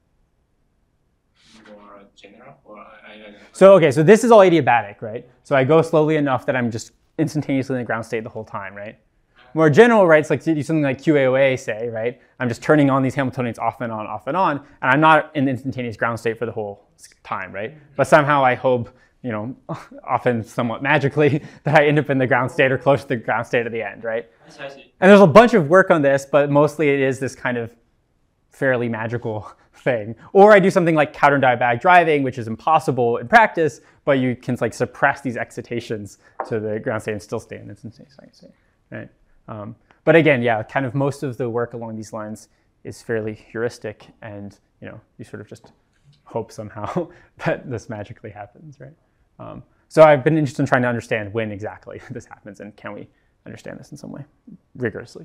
more general, or I don't know. So this is all adiabatic, right? So I go slowly enough that I'm just instantaneously in the ground state the whole time, right? More general, right, it's like to do something like QAOA, say, right? I'm just turning on these Hamiltonians off and on, and I'm not in instantaneous ground state for the whole time, right? But somehow I hope, often somewhat magically, that I end up in the ground state or close to the ground state at the end, right? I see. And there's a bunch of work on this, but mostly it is this kind of fairly magical thing. Or I do something like counter diabatic driving, which is impossible in practice, but you can like suppress these excitations to the ground state and still stay in instantaneous state, right? But again, kind of most of the work along these lines is fairly heuristic, and you sort of just hope somehow that this magically happens, right? So I've been interested in trying to understand when exactly this happens, and can we understand this in some way rigorously.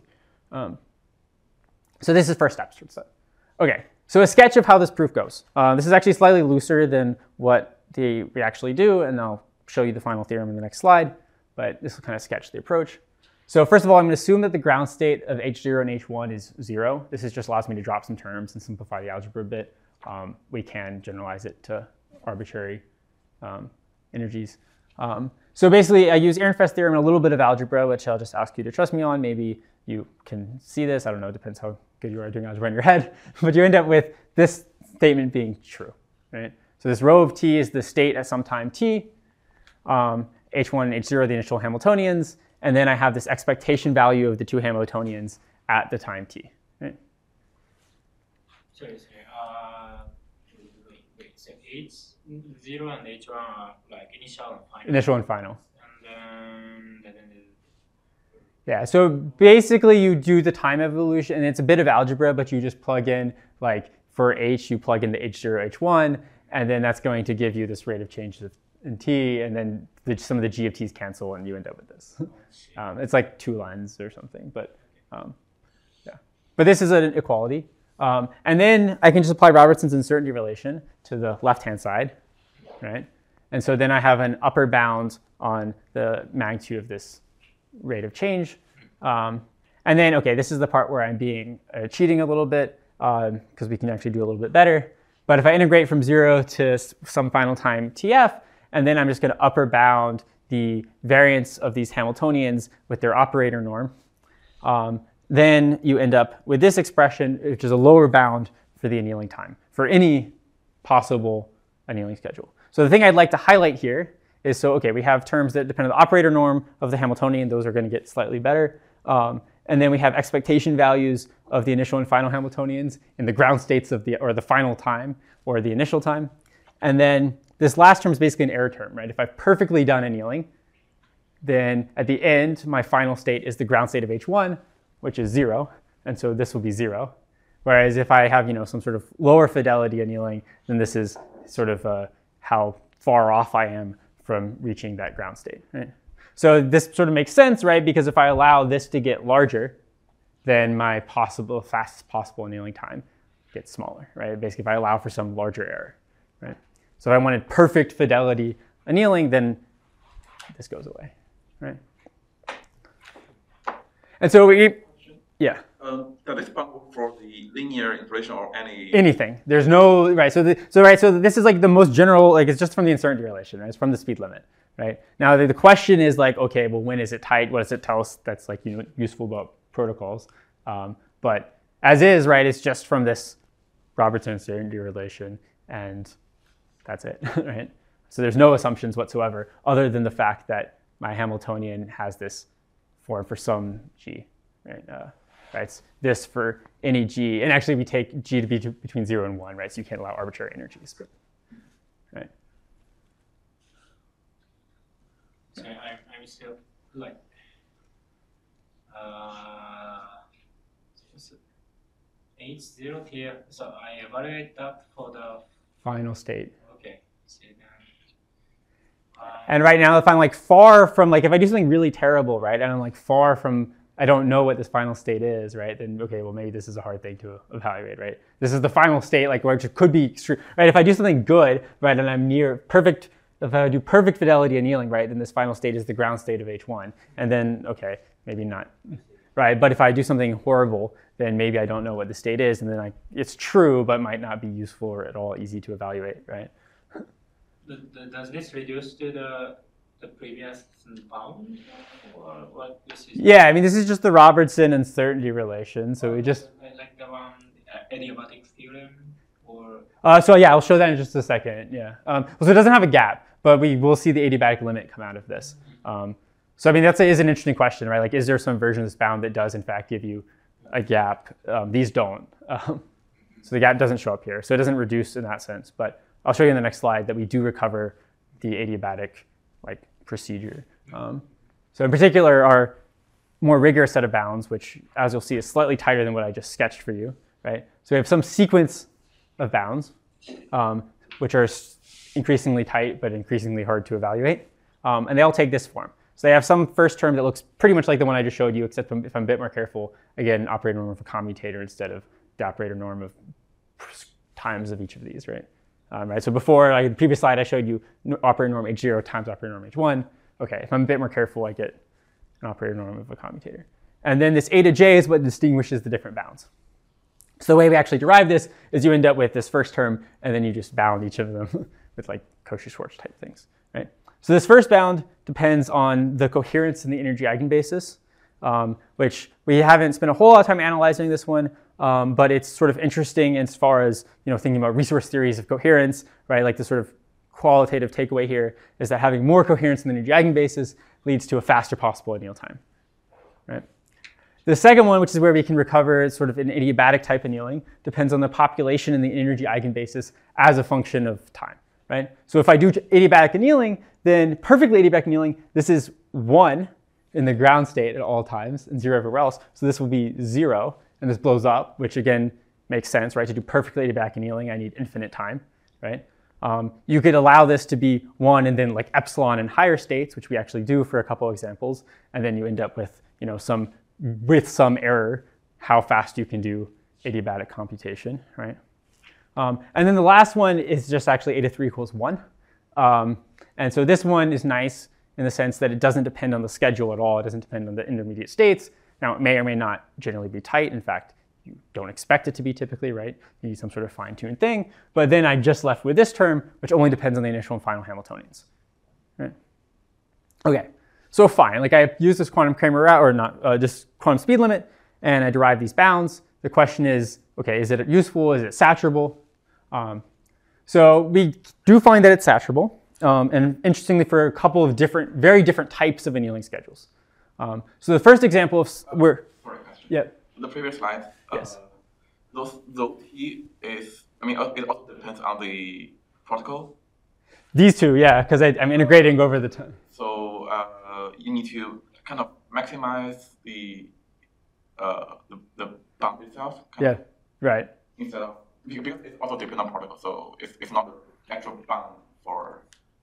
So this is first steps. Okay, so a sketch of how this proof goes. This is actually slightly looser than what we actually do, and I'll show you the final theorem in the next slide, but this will kind of sketch the approach. So first of all, I'm going to assume that the ground state of H0 and H1 is 0. This just allows me to drop some terms and simplify the algebra a bit. We can generalize it to arbitrary energies. So basically, I use Ehrenfest theorem and a little bit of algebra, which I'll just ask you to trust me on. Maybe you can see this. I don't know. It depends how good you are doing algebra in your head. But you end up with this statement being true, right? So this rho of t is the state at some time t. H1 and H0 are the initial Hamiltonians. and then I have this expectation value of the two Hamiltonians at the time t. Right? Sorry. Wait. So H0 and H1 are like initial and final. Initial and final. And then Yeah, so basically you do the time evolution, and it's a bit of algebra, but you just plug in, like for H, you plug in the H0, H1, and then that's going to give you this rate of change in T, and then some of the G of T's cancel, and you end up with this. It's like 2 lines or something, but yeah. But this is an equality. And then I can just apply Robertson's uncertainty relation to the left-hand side, right? And so then I have an upper bound on the magnitude of this rate of change. And then, okay, this is the part where I'm being cheating a little bit because we can actually do a little bit better. But if I integrate from 0 to some final time tf, and then I'm just going to upper bound the variance of these Hamiltonians with their operator norm, then you end up with this expression, which is a lower bound for the annealing time, for any possible annealing schedule. So the thing I'd like to highlight here is, so okay, we have terms that depend on the operator norm of the Hamiltonian. Those are going to get slightly better. And then we have expectation values of the initial and final Hamiltonians in the ground states of the final time or the initial time. And then this last term is basically an error term, right? If I've perfectly done annealing, then at the end, my final state is the ground state of H1, which is 0. And so this will be 0. Whereas if I have, some sort of lower fidelity annealing, then this is sort of how far off I am from reaching that ground state, right? So this sort of makes sense, right? Because if I allow this to get larger, then my fastest possible annealing time gets smaller, right? Basically, if I allow for some larger error, right? So if I wanted perfect fidelity annealing, then this goes away, right? And so yeah. Does this bound work for the linear integration or anything? There's no right. So this is like the most general. Like it's just from the uncertainty relation, right? It's from the speed limit, right? Now the question is like, okay, well, when is it tight? What does it tell us that's like useful about protocols? But as is, right? It's just from this Robertson uncertainty relation, and that's it, right? So there's no assumptions whatsoever, other than the fact that my Hamiltonian has this form for some g, right? Right, it's this for any g, and actually we take g to be between 0 and 1, right? So you can't allow arbitrary energies, but, right? So I'm still like H0 here. So I evaluate that for the final state. Okay. So then, and right now, if I'm like far from, like if I do something really terrible, right, and I'm like far from, I don't know what this final state is, right? Then okay, well maybe this is a hard thing to evaluate, right? This is the final state, like which could be extreme, right? If I do something good, right, and I'm near perfect, if I do perfect fidelity annealing, right, then this final state is the ground state of H1, and then okay, maybe not, right? But if I do something horrible, then maybe I don't know what the state is, and then it's true, but might not be useful or at all easy to evaluate, right? Does this reduce to the previous bound, or what this is? Yeah, I mean this is just the Robertson uncertainty relation. So we just like the one adiabatic theorem, or so yeah, I'll show that in just a second. Yeah, so it doesn't have a gap, but we will see the adiabatic limit come out of this. So I mean that is an interesting question, right? Like, is there some version of this bound that does in fact give you a gap? These don't. So the gap doesn't show up here, so it doesn't reduce in that sense. But I'll show you in the next slide that we do recover the adiabatic procedure. So in particular, our more rigorous set of bounds, which as you'll see is slightly tighter than what I just sketched for you, right? So we have some sequence of bounds, which are increasingly tight but increasingly hard to evaluate, and they all take this form. So they have some first term that looks pretty much like the one I just showed you, except if I'm a bit more careful, again, operator norm of a commutator instead of the operator norm of times of each of these, right? Right. So before, like the previous slide, I showed you operator norm H0 times operator norm H1. Okay, if I'm a bit more careful, I get an operator norm of a commutator. And then this A to J is what distinguishes the different bounds. So the way we actually derive this is you end up with this first term, and then you just bound each of them with like Cauchy-Schwarz type things, right? So this first bound depends on the coherence in the energy eigenbasis, which we haven't spent a whole lot of time analyzing this one, but it's sort of interesting as far as thinking about resource theories of coherence, right? Like the sort of qualitative takeaway here is that having more coherence in the energy eigenbasis leads to a faster possible anneal time, right? The second one, which is where we can recover sort of an adiabatic type annealing, depends on the population and the energy eigenbasis as a function of time, right? So if I do adiabatic annealing, then perfectly adiabatic annealing, this is 1 in the ground state at all times and 0 everywhere else. So this will be 0, and this blows up, which again makes sense, right? To do perfectly adiabatic annealing, I need infinite time, right? You could allow this to be 1 and then like epsilon in higher states, which we actually do for a couple of examples, and then you end up with, you know, with some error, how fast you can do adiabatic computation, right? And then the last one is just actually eta 3 equals 1. And so this one is nice in the sense that it doesn't depend on the schedule at all. It doesn't depend on the intermediate states. Now, it may or may not generally be tight. In fact, you don't expect it to be typically, right? You need some sort of fine-tuned thing. But then I'm just left with this term, which only depends on the initial and final Hamiltonians, right? Okay, so fine. Like I use this quantum Kramer route, or not, just quantum speed limit, and I derive these bounds. The question is, okay, is it useful? Is it saturable? So we do find that it's saturable. And interestingly, for a couple of very different types of annealing schedules. So the first example of Sorry, question. Yeah. The previous slide. Yes. Those T is. I mean, it also depends on the protocol. These two, yeah, because I'm integrating over the time. So you need to kind of maximize the bound itself. Yeah. Right. Instead of because it also depends on protocol, so it's not the actual bound for.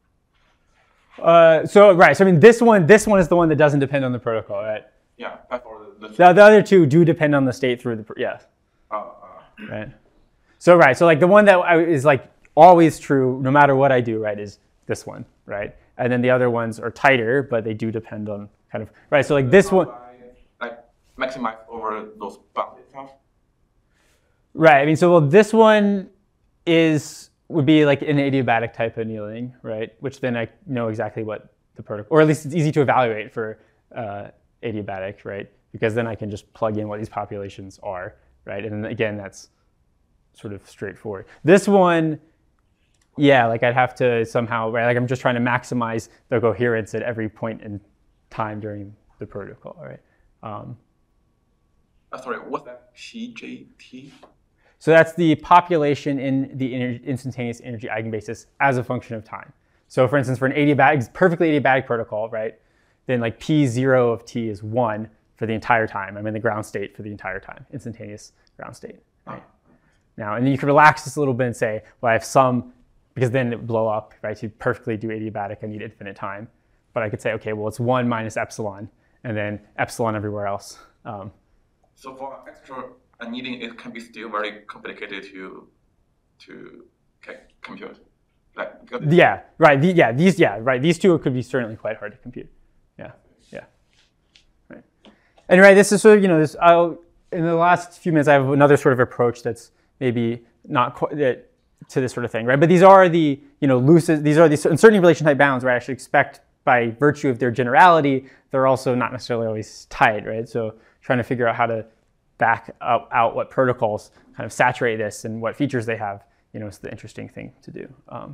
So I mean, this one is the one that doesn't depend on the protocol, right? Yeah, that's for The other two do depend on the state through the right. So like the one that is like always true no matter what I do, right, is this one, right? And then the other ones are tighter, but they do depend on kind of right. So like this one, like maximize over those bounds itself. Right. I mean, so this one would be like an adiabatic type annealing, right? Which then I know exactly what the protocol, or at least it's easy to evaluate for adiabatic, right? Because then I can just plug in what these populations are, right? And then again, that's sort of straightforward. This one, yeah, like I'd have to somehow, right? Like I'm just trying to maximize the coherence at every point in time during the protocol, right? Sorry, what's that TJT? So that's the population in the instantaneous energy eigenbasis as a function of time. So for instance, for an adiabatic, perfectly adiabatic protocol, right, then like P0 of T is 1 for the entire time. I'm in the ground state for the entire time, instantaneous ground state. Right? Now, and then you can relax this a little bit and say, well, I have some, because then it would blow up, right? To perfectly do adiabatic, I need infinite time. But I could say, okay, well, it's 1 minus epsilon, and then epsilon everywhere else. So for extra annealing, it can be still very complicated to compute. Like yeah, right. These two could be certainly quite hard to compute. Yeah. Right. And right, this is sort of this. In the last few minutes, I have another sort of approach that's maybe not quite to this sort of thing, right? But these are the lucid. These are the uncertainty relation type bounds where I actually expect, by virtue of their generality, they're also not necessarily always tight, right? So trying to figure out how to back out what protocols kind of saturate this and what features they have, is the interesting thing to do. I'm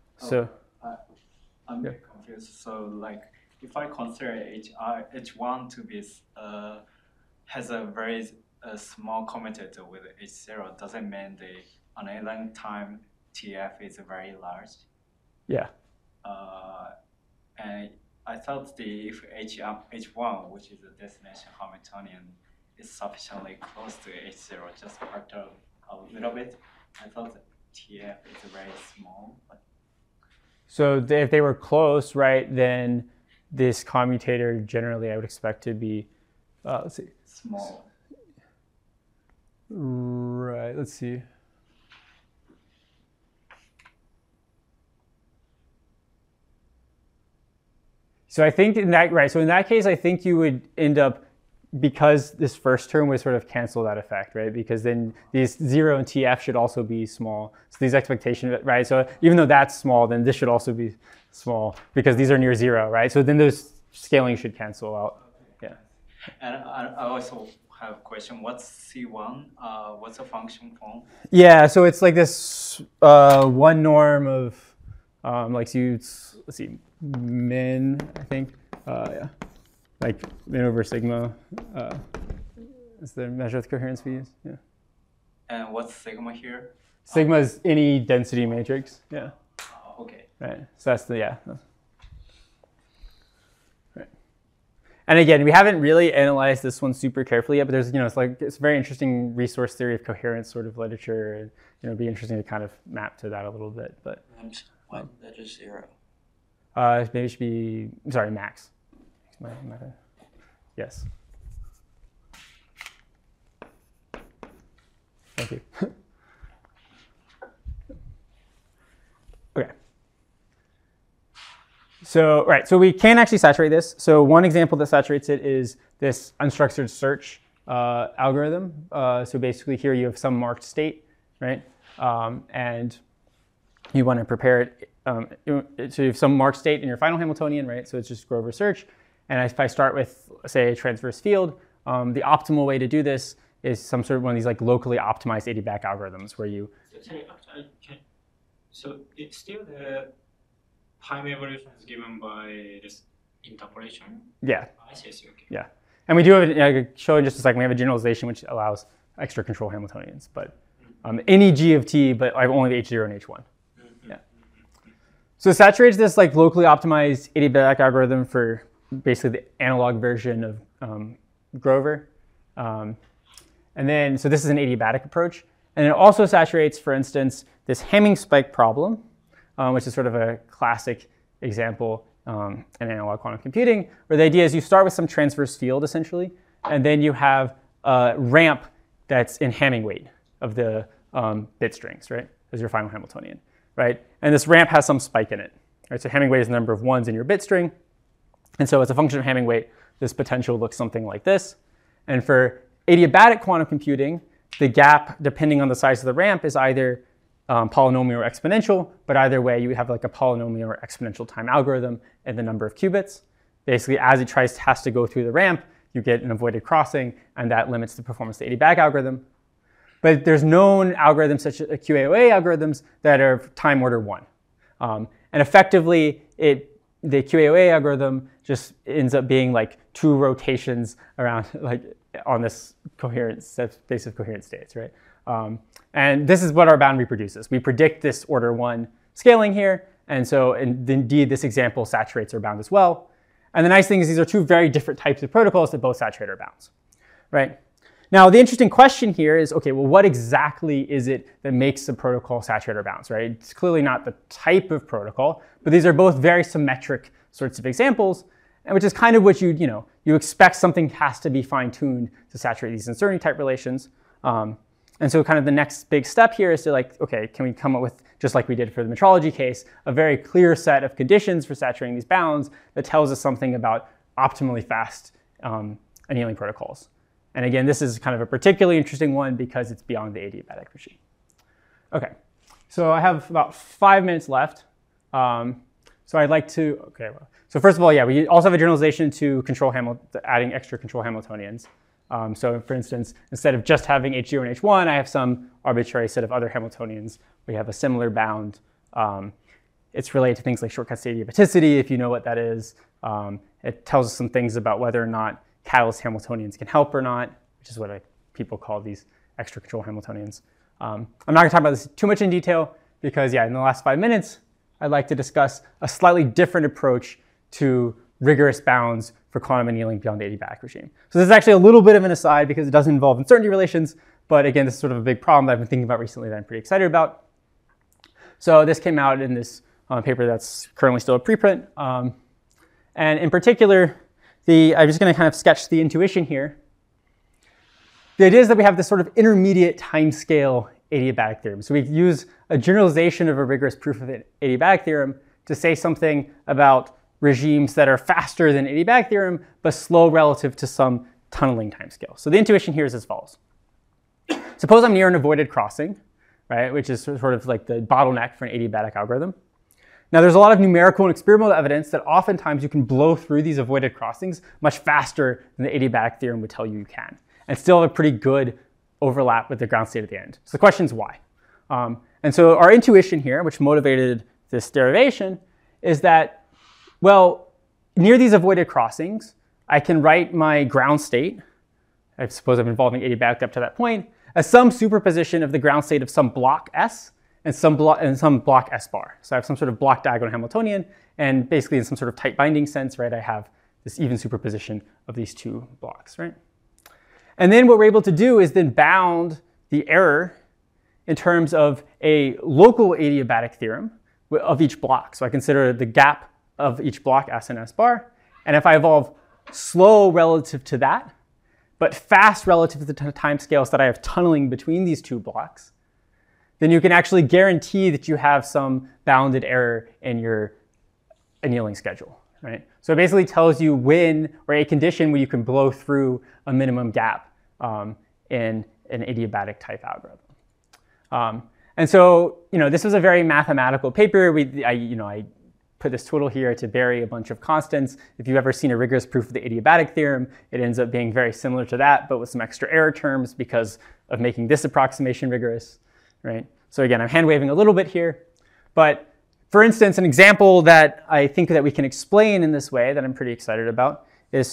confused. So like, if I consider H1 to be has a very small commutator with H0, does it mean the annealing time TF is very large? Yeah. And I thought if H1, which is the destination Hamiltonian, is sufficiently close to H0, just perturb a little bit, I thought that TF is very small. But so if they were close, right, then this commutator generally I would expect to be, let's see. Small. Right, let's see. So I think in that case, I think you would end up, because this first term would sort of cancel that effect, right? Because then these 0 and TF should also be small. So these expectations, right? So even though that's small, then this should also be small because these are near 0, right? So then those scaling should cancel out. Yeah. And I also have a question. What's C1? What's the function form? Yeah, so it's like this one norm of Like so let's see, min, I think, yeah, like min over sigma is the measure of the coherence we use. Yeah. And what's sigma here? Sigma is any density matrix. Yeah. Okay. Right. So that's the Right. And again, we haven't really analyzed this one super carefully yet, but there's it's a very interesting resource theory of coherence sort of literature, and it'd be interesting to kind of map to that a little bit. But why isn't that just 0? maybe it should be max. Yes. Thank you. Okay. So, so we can actually saturate this. So one example that saturates it is this unstructured search algorithm. So basically here you have some marked state, right? And you want to prepare it. So you have some marked state in your final Hamiltonian, right? So it's just Grover search. And if I start with, say, a transverse field, the optimal way to do this is some sort of one of these like locally optimized adiabatic algorithms where you. So it's still the time evolution is given by this interpolation? Yeah. I see, okay. Yeah. And we do have, I could show in just a second, we have a generalization which allows extra control Hamiltonians, but any G of T, but I have only the H0 and H1. Yeah. So it saturates this like locally optimized adiabatic algorithm for basically the analog version of Grover. And then, so this is an adiabatic approach. And it also saturates, for instance, this Hamming spike problem, which is sort of a classic example in analog quantum computing, where the idea is you start with some transverse field, essentially, and then you have a ramp that's in Hamming weight of the bit strings, right, as your final Hamiltonian, right? And this ramp has some spike in it, right? So Hamming weight is the number of ones in your bit string. And so as a function of Hamming weight, this potential looks something like this. And for adiabatic quantum computing, the gap, depending on the size of the ramp, is either polynomial or exponential, but either way, you have like a polynomial or exponential time algorithm and the number of qubits. Basically, as it has to go through the ramp, you get an avoided crossing, and that limits the performance of the adiabatic algorithm. But there's known algorithms such as QAOA algorithms that are time order 1. And effectively, the QAOA algorithm just ends up being like 2 rotations around like on this space of coherent states, right? And this is what our bound reproduces. We predict this order 1 scaling here, and so indeed this example saturates our bound as well. And the nice thing is these are 2 very different types of protocols that both saturate our bounds, right? Now the interesting question here is, okay, well, what exactly is it that makes the protocol saturate our bounds, right? It's clearly not the type of protocol, but these are both very symmetric sorts of examples, and which is kind of what you expect something has to be fine-tuned to saturate these uncertainty type relations. And so kind of the next big step here is to like, okay, can we come up with, just like we did for the metrology case, a very clear set of conditions for saturating these bounds that tells us something about optimally fast annealing protocols. And again, this is kind of a particularly interesting one because it's beyond the adiabatic regime. Okay, so I have about 5 minutes left. So I'd like to, so first of all, yeah, we also have a generalization to control adding extra control Hamiltonians. So for instance, instead of just having H0 and H1, I have some arbitrary set of other Hamiltonians. We have a similar bound. It's related to things like shortcut state adiabaticity, if you know what that is. It tells us some things about whether or not catalyst Hamiltonians can help or not, which is what people call these extra control Hamiltonians. I'm not going to talk about this too much in detail because, yeah, in the last 5 minutes, I'd like to discuss a slightly different approach to rigorous bounds for quantum annealing beyond the adiabatic regime. So this is actually a little bit of an aside because it doesn't involve uncertainty relations, but again, this is sort of a big problem that I've been thinking about recently that I'm pretty excited about. So this came out in this paper that's currently still a preprint. And in particular, I'm just going to kind of sketch the intuition here. The idea is that we have this sort of intermediate timescale adiabatic theorem. So we use a generalization of a rigorous proof of the adiabatic theorem to say something about regimes that are faster than adiabatic theorem, but slow relative to some tunneling timescale. So the intuition here is as follows. Suppose I'm near an avoided crossing, right, which is sort of like the bottleneck for an adiabatic algorithm. Now there's a lot of numerical and experimental evidence that oftentimes you can blow through these avoided crossings much faster than the adiabatic theorem would tell you can, and still have a pretty good overlap with the ground state at the end. So the question is why? And so our intuition here, which motivated this derivation is that, well, near these avoided crossings, I can write my ground state, I suppose I'm involving adiabatic up to that point, as some superposition of the ground state of some block S and some block S bar. So I have some sort of block diagonal Hamiltonian, and basically in some sort of tight binding sense, right, I have this even superposition of these two blocks, right? And then what we're able to do is then bound the error in terms of a local adiabatic theorem of each block. So I consider the gap of each block S and S bar. And if I evolve slow relative to that, but fast relative to the time scales that I have tunneling between these two blocks, then you can actually guarantee that you have some bounded error in your annealing schedule, right? So it basically tells you when, or a condition where you can blow through a minimum gap in an adiabatic type algorithm. And so, this was a very mathematical paper. I put this total here to vary a bunch of constants. If you've ever seen a rigorous proof of the adiabatic theorem, it ends up being very similar to that, but with some extra error terms because of making this approximation rigorous, right? So again, I'm hand waving a little bit here, but for instance, an example that I think that we can explain in this way that I'm pretty excited about is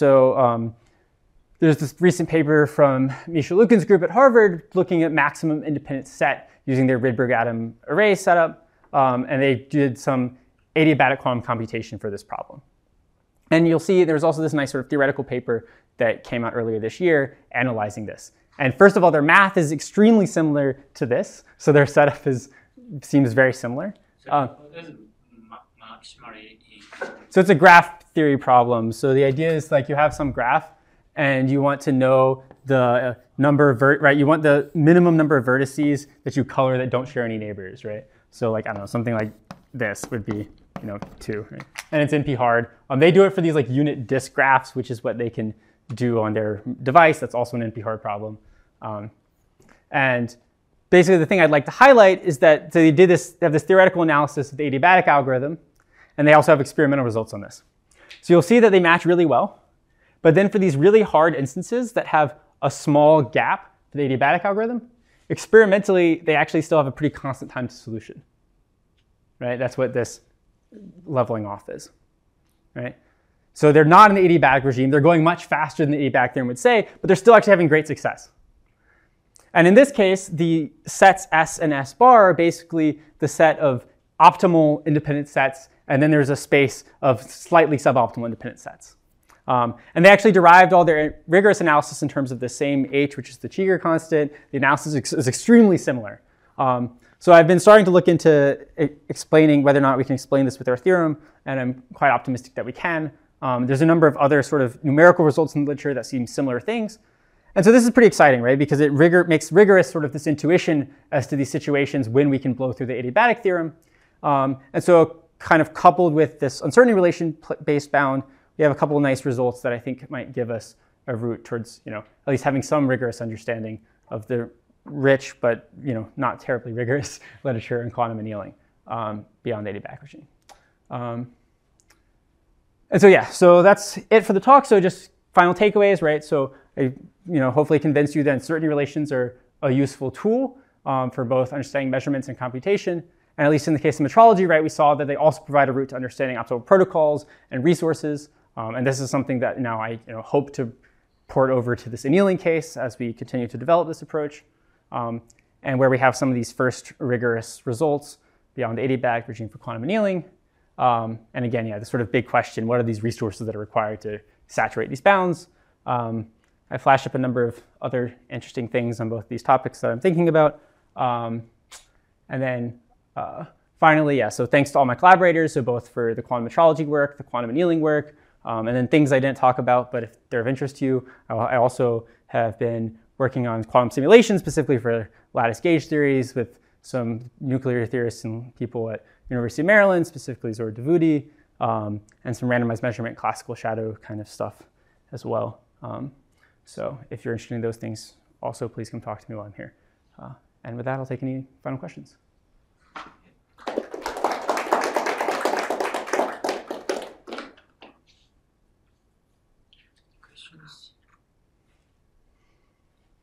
there's this recent paper from Misha Lukin's group at Harvard looking at maximum independent set using their Rydberg atom array setup, and they did some adiabatic quantum computation for this problem. And you'll see there's also this nice sort of theoretical paper that came out earlier this year analyzing this. And first of all, their math is extremely similar to this, so their setup seems very similar. So what is maximally? So it's a graph theory problem. So the idea is like you have some graph, and you want to know the number of right? You want the minimum number of vertices that you color that don't share any neighbors, right? So like I don't know, something like this would be 2, right? And it's NP-hard. They do it for these like unit disk graphs, which is what they can do on their device. That's also an NP-hard problem. And basically, the thing I'd like to highlight is that they have this theoretical analysis of the adiabatic algorithm, and they also have experimental results on this. So you'll see that they match really well. But then for these really hard instances that have a small gap for the adiabatic algorithm, experimentally, they actually still have a pretty constant time to solution, right? That's what this leveling off is, right? So they're not in the adiabatic regime. They're going much faster than the adiabatic theorem would say, but they're still actually having great success. And in this case, the sets S and S bar are basically the set of optimal independent sets, and then there's a space of slightly suboptimal independent sets. And they actually derived all their rigorous analysis in terms of the same H, which is the Cheeger constant. The analysis is extremely similar. So I've been starting to look into explaining whether or not we can explain this with our theorem, and I'm quite optimistic that we can. There's a number of other sort of numerical results in the literature that seem similar things. And so this is pretty exciting, right? Because it makes rigorous sort of this intuition as to these situations when we can blow through the adiabatic theorem. And so kind of coupled with this uncertainty relation-based bound, we have a couple of nice results that I think might give us a route towards, at least having some rigorous understanding of the rich, but, not terribly rigorous literature in quantum annealing beyond the adiabatic regime. And so, yeah, so that's it for the talk. So just final takeaways, right? So I, hopefully convince you that uncertainty relations are a useful tool for both understanding measurements and computation. And at least in the case of metrology, right, we saw that they also provide a route to understanding optimal protocols and resources. And this is something that now I hope to port over to this annealing case as we continue to develop this approach. And where we have some of these first rigorous results beyond the adiabatic regime for quantum annealing. And again, the sort of big question, what are these resources that are required to saturate these bounds? I flashed up a number of other interesting things on both these topics that I'm thinking about. And then finally, so thanks to all my collaborators, so both for the quantum metrology work, the quantum annealing work, and then things I didn't talk about, but if they're of interest to you, I also have been working on quantum simulation, specifically for lattice gauge theories with some nuclear theorists and people at University of Maryland, specifically Zora Davuti, and some randomized measurement, classical shadow kind of stuff as well. So if you're interested in those things, also please come talk to me while I'm here. And with that, I'll take any final questions.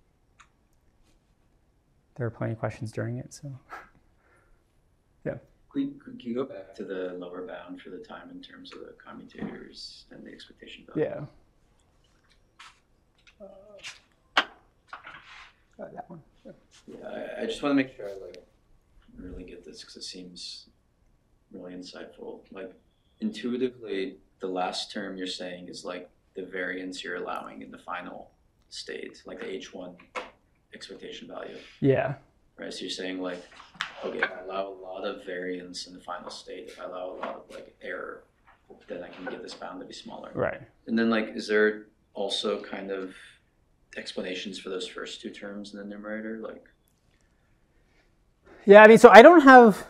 There were plenty of questions during it, so yeah. Could you go back to the lower bound for the time in terms of the commutators and the expectation value? Yeah. That one. Yeah, I just want to make sure I like really get this because it seems really insightful. Like intuitively, the last term you're saying is like the variance you're allowing in the final state, like the H1 expectation value. Yeah. Right. So you're saying like, okay, if I allow a lot of variance in the final state, if I allow a lot of like error, then I can get this bound to be smaller. Right. And then like, is there also kind of explanations for those first two terms in the numerator? Like, yeah, I mean, so I don't have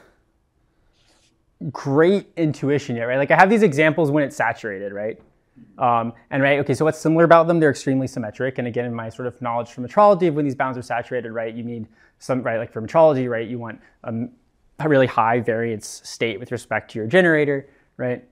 great intuition yet, right? Like I have these examples when it's saturated, right? And right, okay, so what's similar about them? They're extremely symmetric. And again, in my sort of knowledge from metrology of when these bounds are saturated, right, you need some, right, like for metrology, right, you want a really high variance state with respect to your generator, right?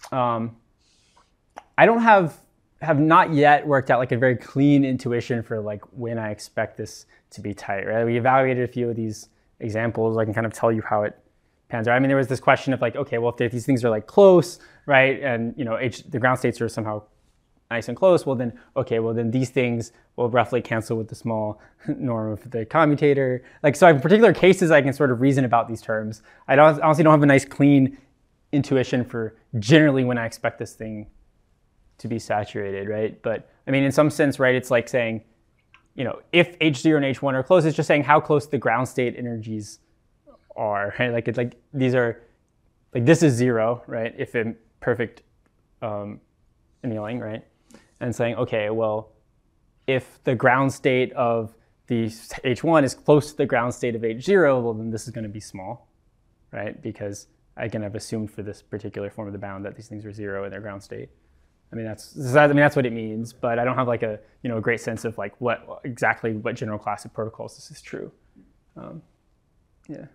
I don't have not yet worked out like a very clean intuition for like when I expect this to be tight, right? We evaluated a few of these examples. I can kind of tell you how it pans out. I mean, there was this question of like, okay, well, if these things are like close, right, and you know, the ground states are somehow nice and close, well then, okay, well then these things will roughly cancel with the small norm of the commutator. Like, so in particular cases, I can sort of reason about these terms. I honestly don't have a nice clean intuition for generally when I expect this thing to be saturated, right? But I mean, in some sense, right, it's like saying, you know, if H0 and H1 are close, it's just saying how close the ground state energies are, right? Like it's like these are, like this is 0, right? If in perfect annealing, right? And saying, okay, well, if the ground state of the H1 is close to the ground state of H0, well, then this is going to be small, right? Because I can have assumed for this particular form of the bound that these things are 0 in their ground state. I mean, that's what it means, but I don't have like a great sense of like what general class of protocols this is true. Yeah.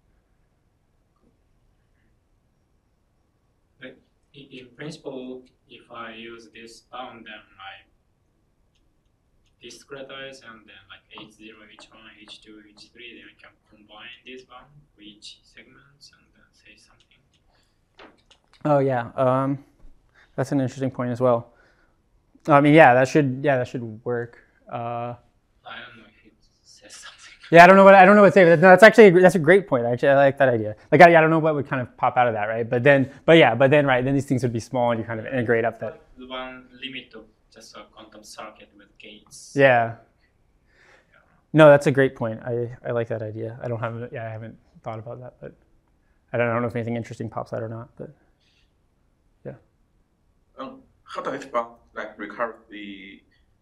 But in principle, if I use this bound, then I discretize and then like H0, H1, H2, H3, then I can combine this bound for each segments and then say something. Oh yeah. That's an interesting point as well. I mean, that should work. I don't know if it says something. Yeah, I don't know what to say. But no, that's a great point. Actually, I like that idea. Like, I don't know what would kind of pop out of that, right? But then, right? Then these things would be small, and you kind of integrate up that. The one limit of just a quantum circuit with gates. Yeah. No, that's a great point. I like that idea. I haven't thought about that, but I don't know if anything interesting pops out or not, but. How does this bound like recover the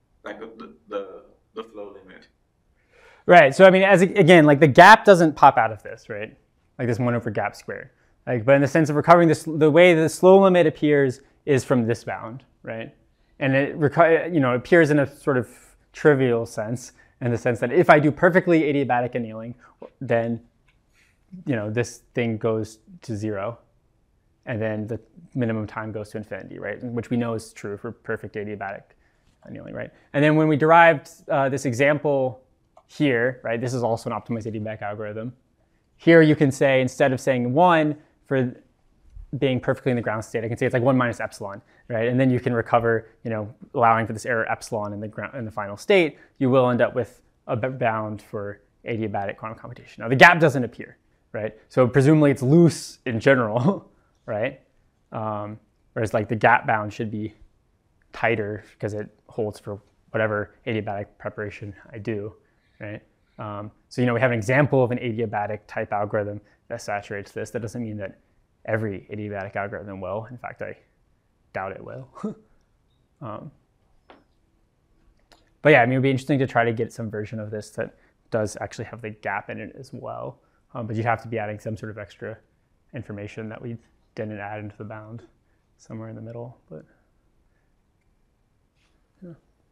flow limit? Right. So I mean, again, like the gap doesn't pop out of this, right? Like this 1 over gap squared. Like, but in the sense of recovering this, the way the slow limit appears is from this bound, right? And it appears in a sort of trivial sense, in the sense that if I do perfectly adiabatic annealing, then this thing goes to 0. And then the minimum time goes to infinity, right? Which we know is true for perfect adiabatic annealing, right? And then when we derived this example here, right, this is also an optimized adiabatic algorithm. Here you can say, instead of saying 1 for being perfectly in the ground state, I can say it's like 1 minus epsilon, right? And then you can recover, allowing for this error epsilon in the final state, you will end up with a bound for adiabatic quantum computation. Now the gap doesn't appear, right? So presumably it's loose in general. Right? Whereas like the gap bound should be tighter because it holds for whatever adiabatic preparation I do, right? So we have an example of an adiabatic type algorithm that saturates this. That doesn't mean that every adiabatic algorithm will. In fact, I doubt it will. But yeah, I mean, it would be interesting to try to get some version of this that does actually have the gap in it as well. But you'd have to be adding some sort of extra information that we didn't add into the bound somewhere in the middle, but yeah.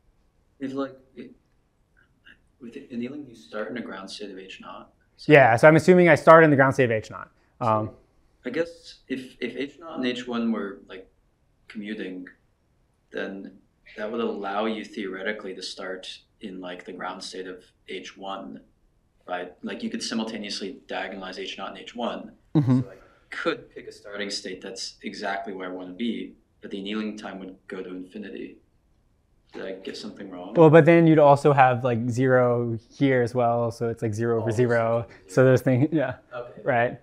With annealing, you start in a ground state of H naught. So I'm assuming I start in the ground state of H naught. I guess if H naught and H1 were like commuting, then that would allow you theoretically to start in like the ground state of H1, right? Like you could simultaneously diagonalize H naught and H1. Mm-hmm. So like could pick a starting state that's exactly where I want to be, but the annealing time would go to infinity. Did I get something wrong? Well, but then you'd also have like 0 here as well, so it's like 0 over 0. So those things, yeah, Okay. right.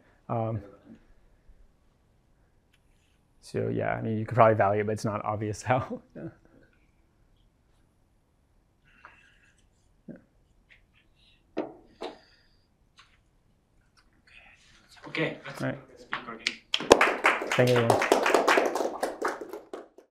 So yeah, I mean, you could probably value it, but it's not obvious how. Yeah. Okay, let's Right. speak again. Thank you.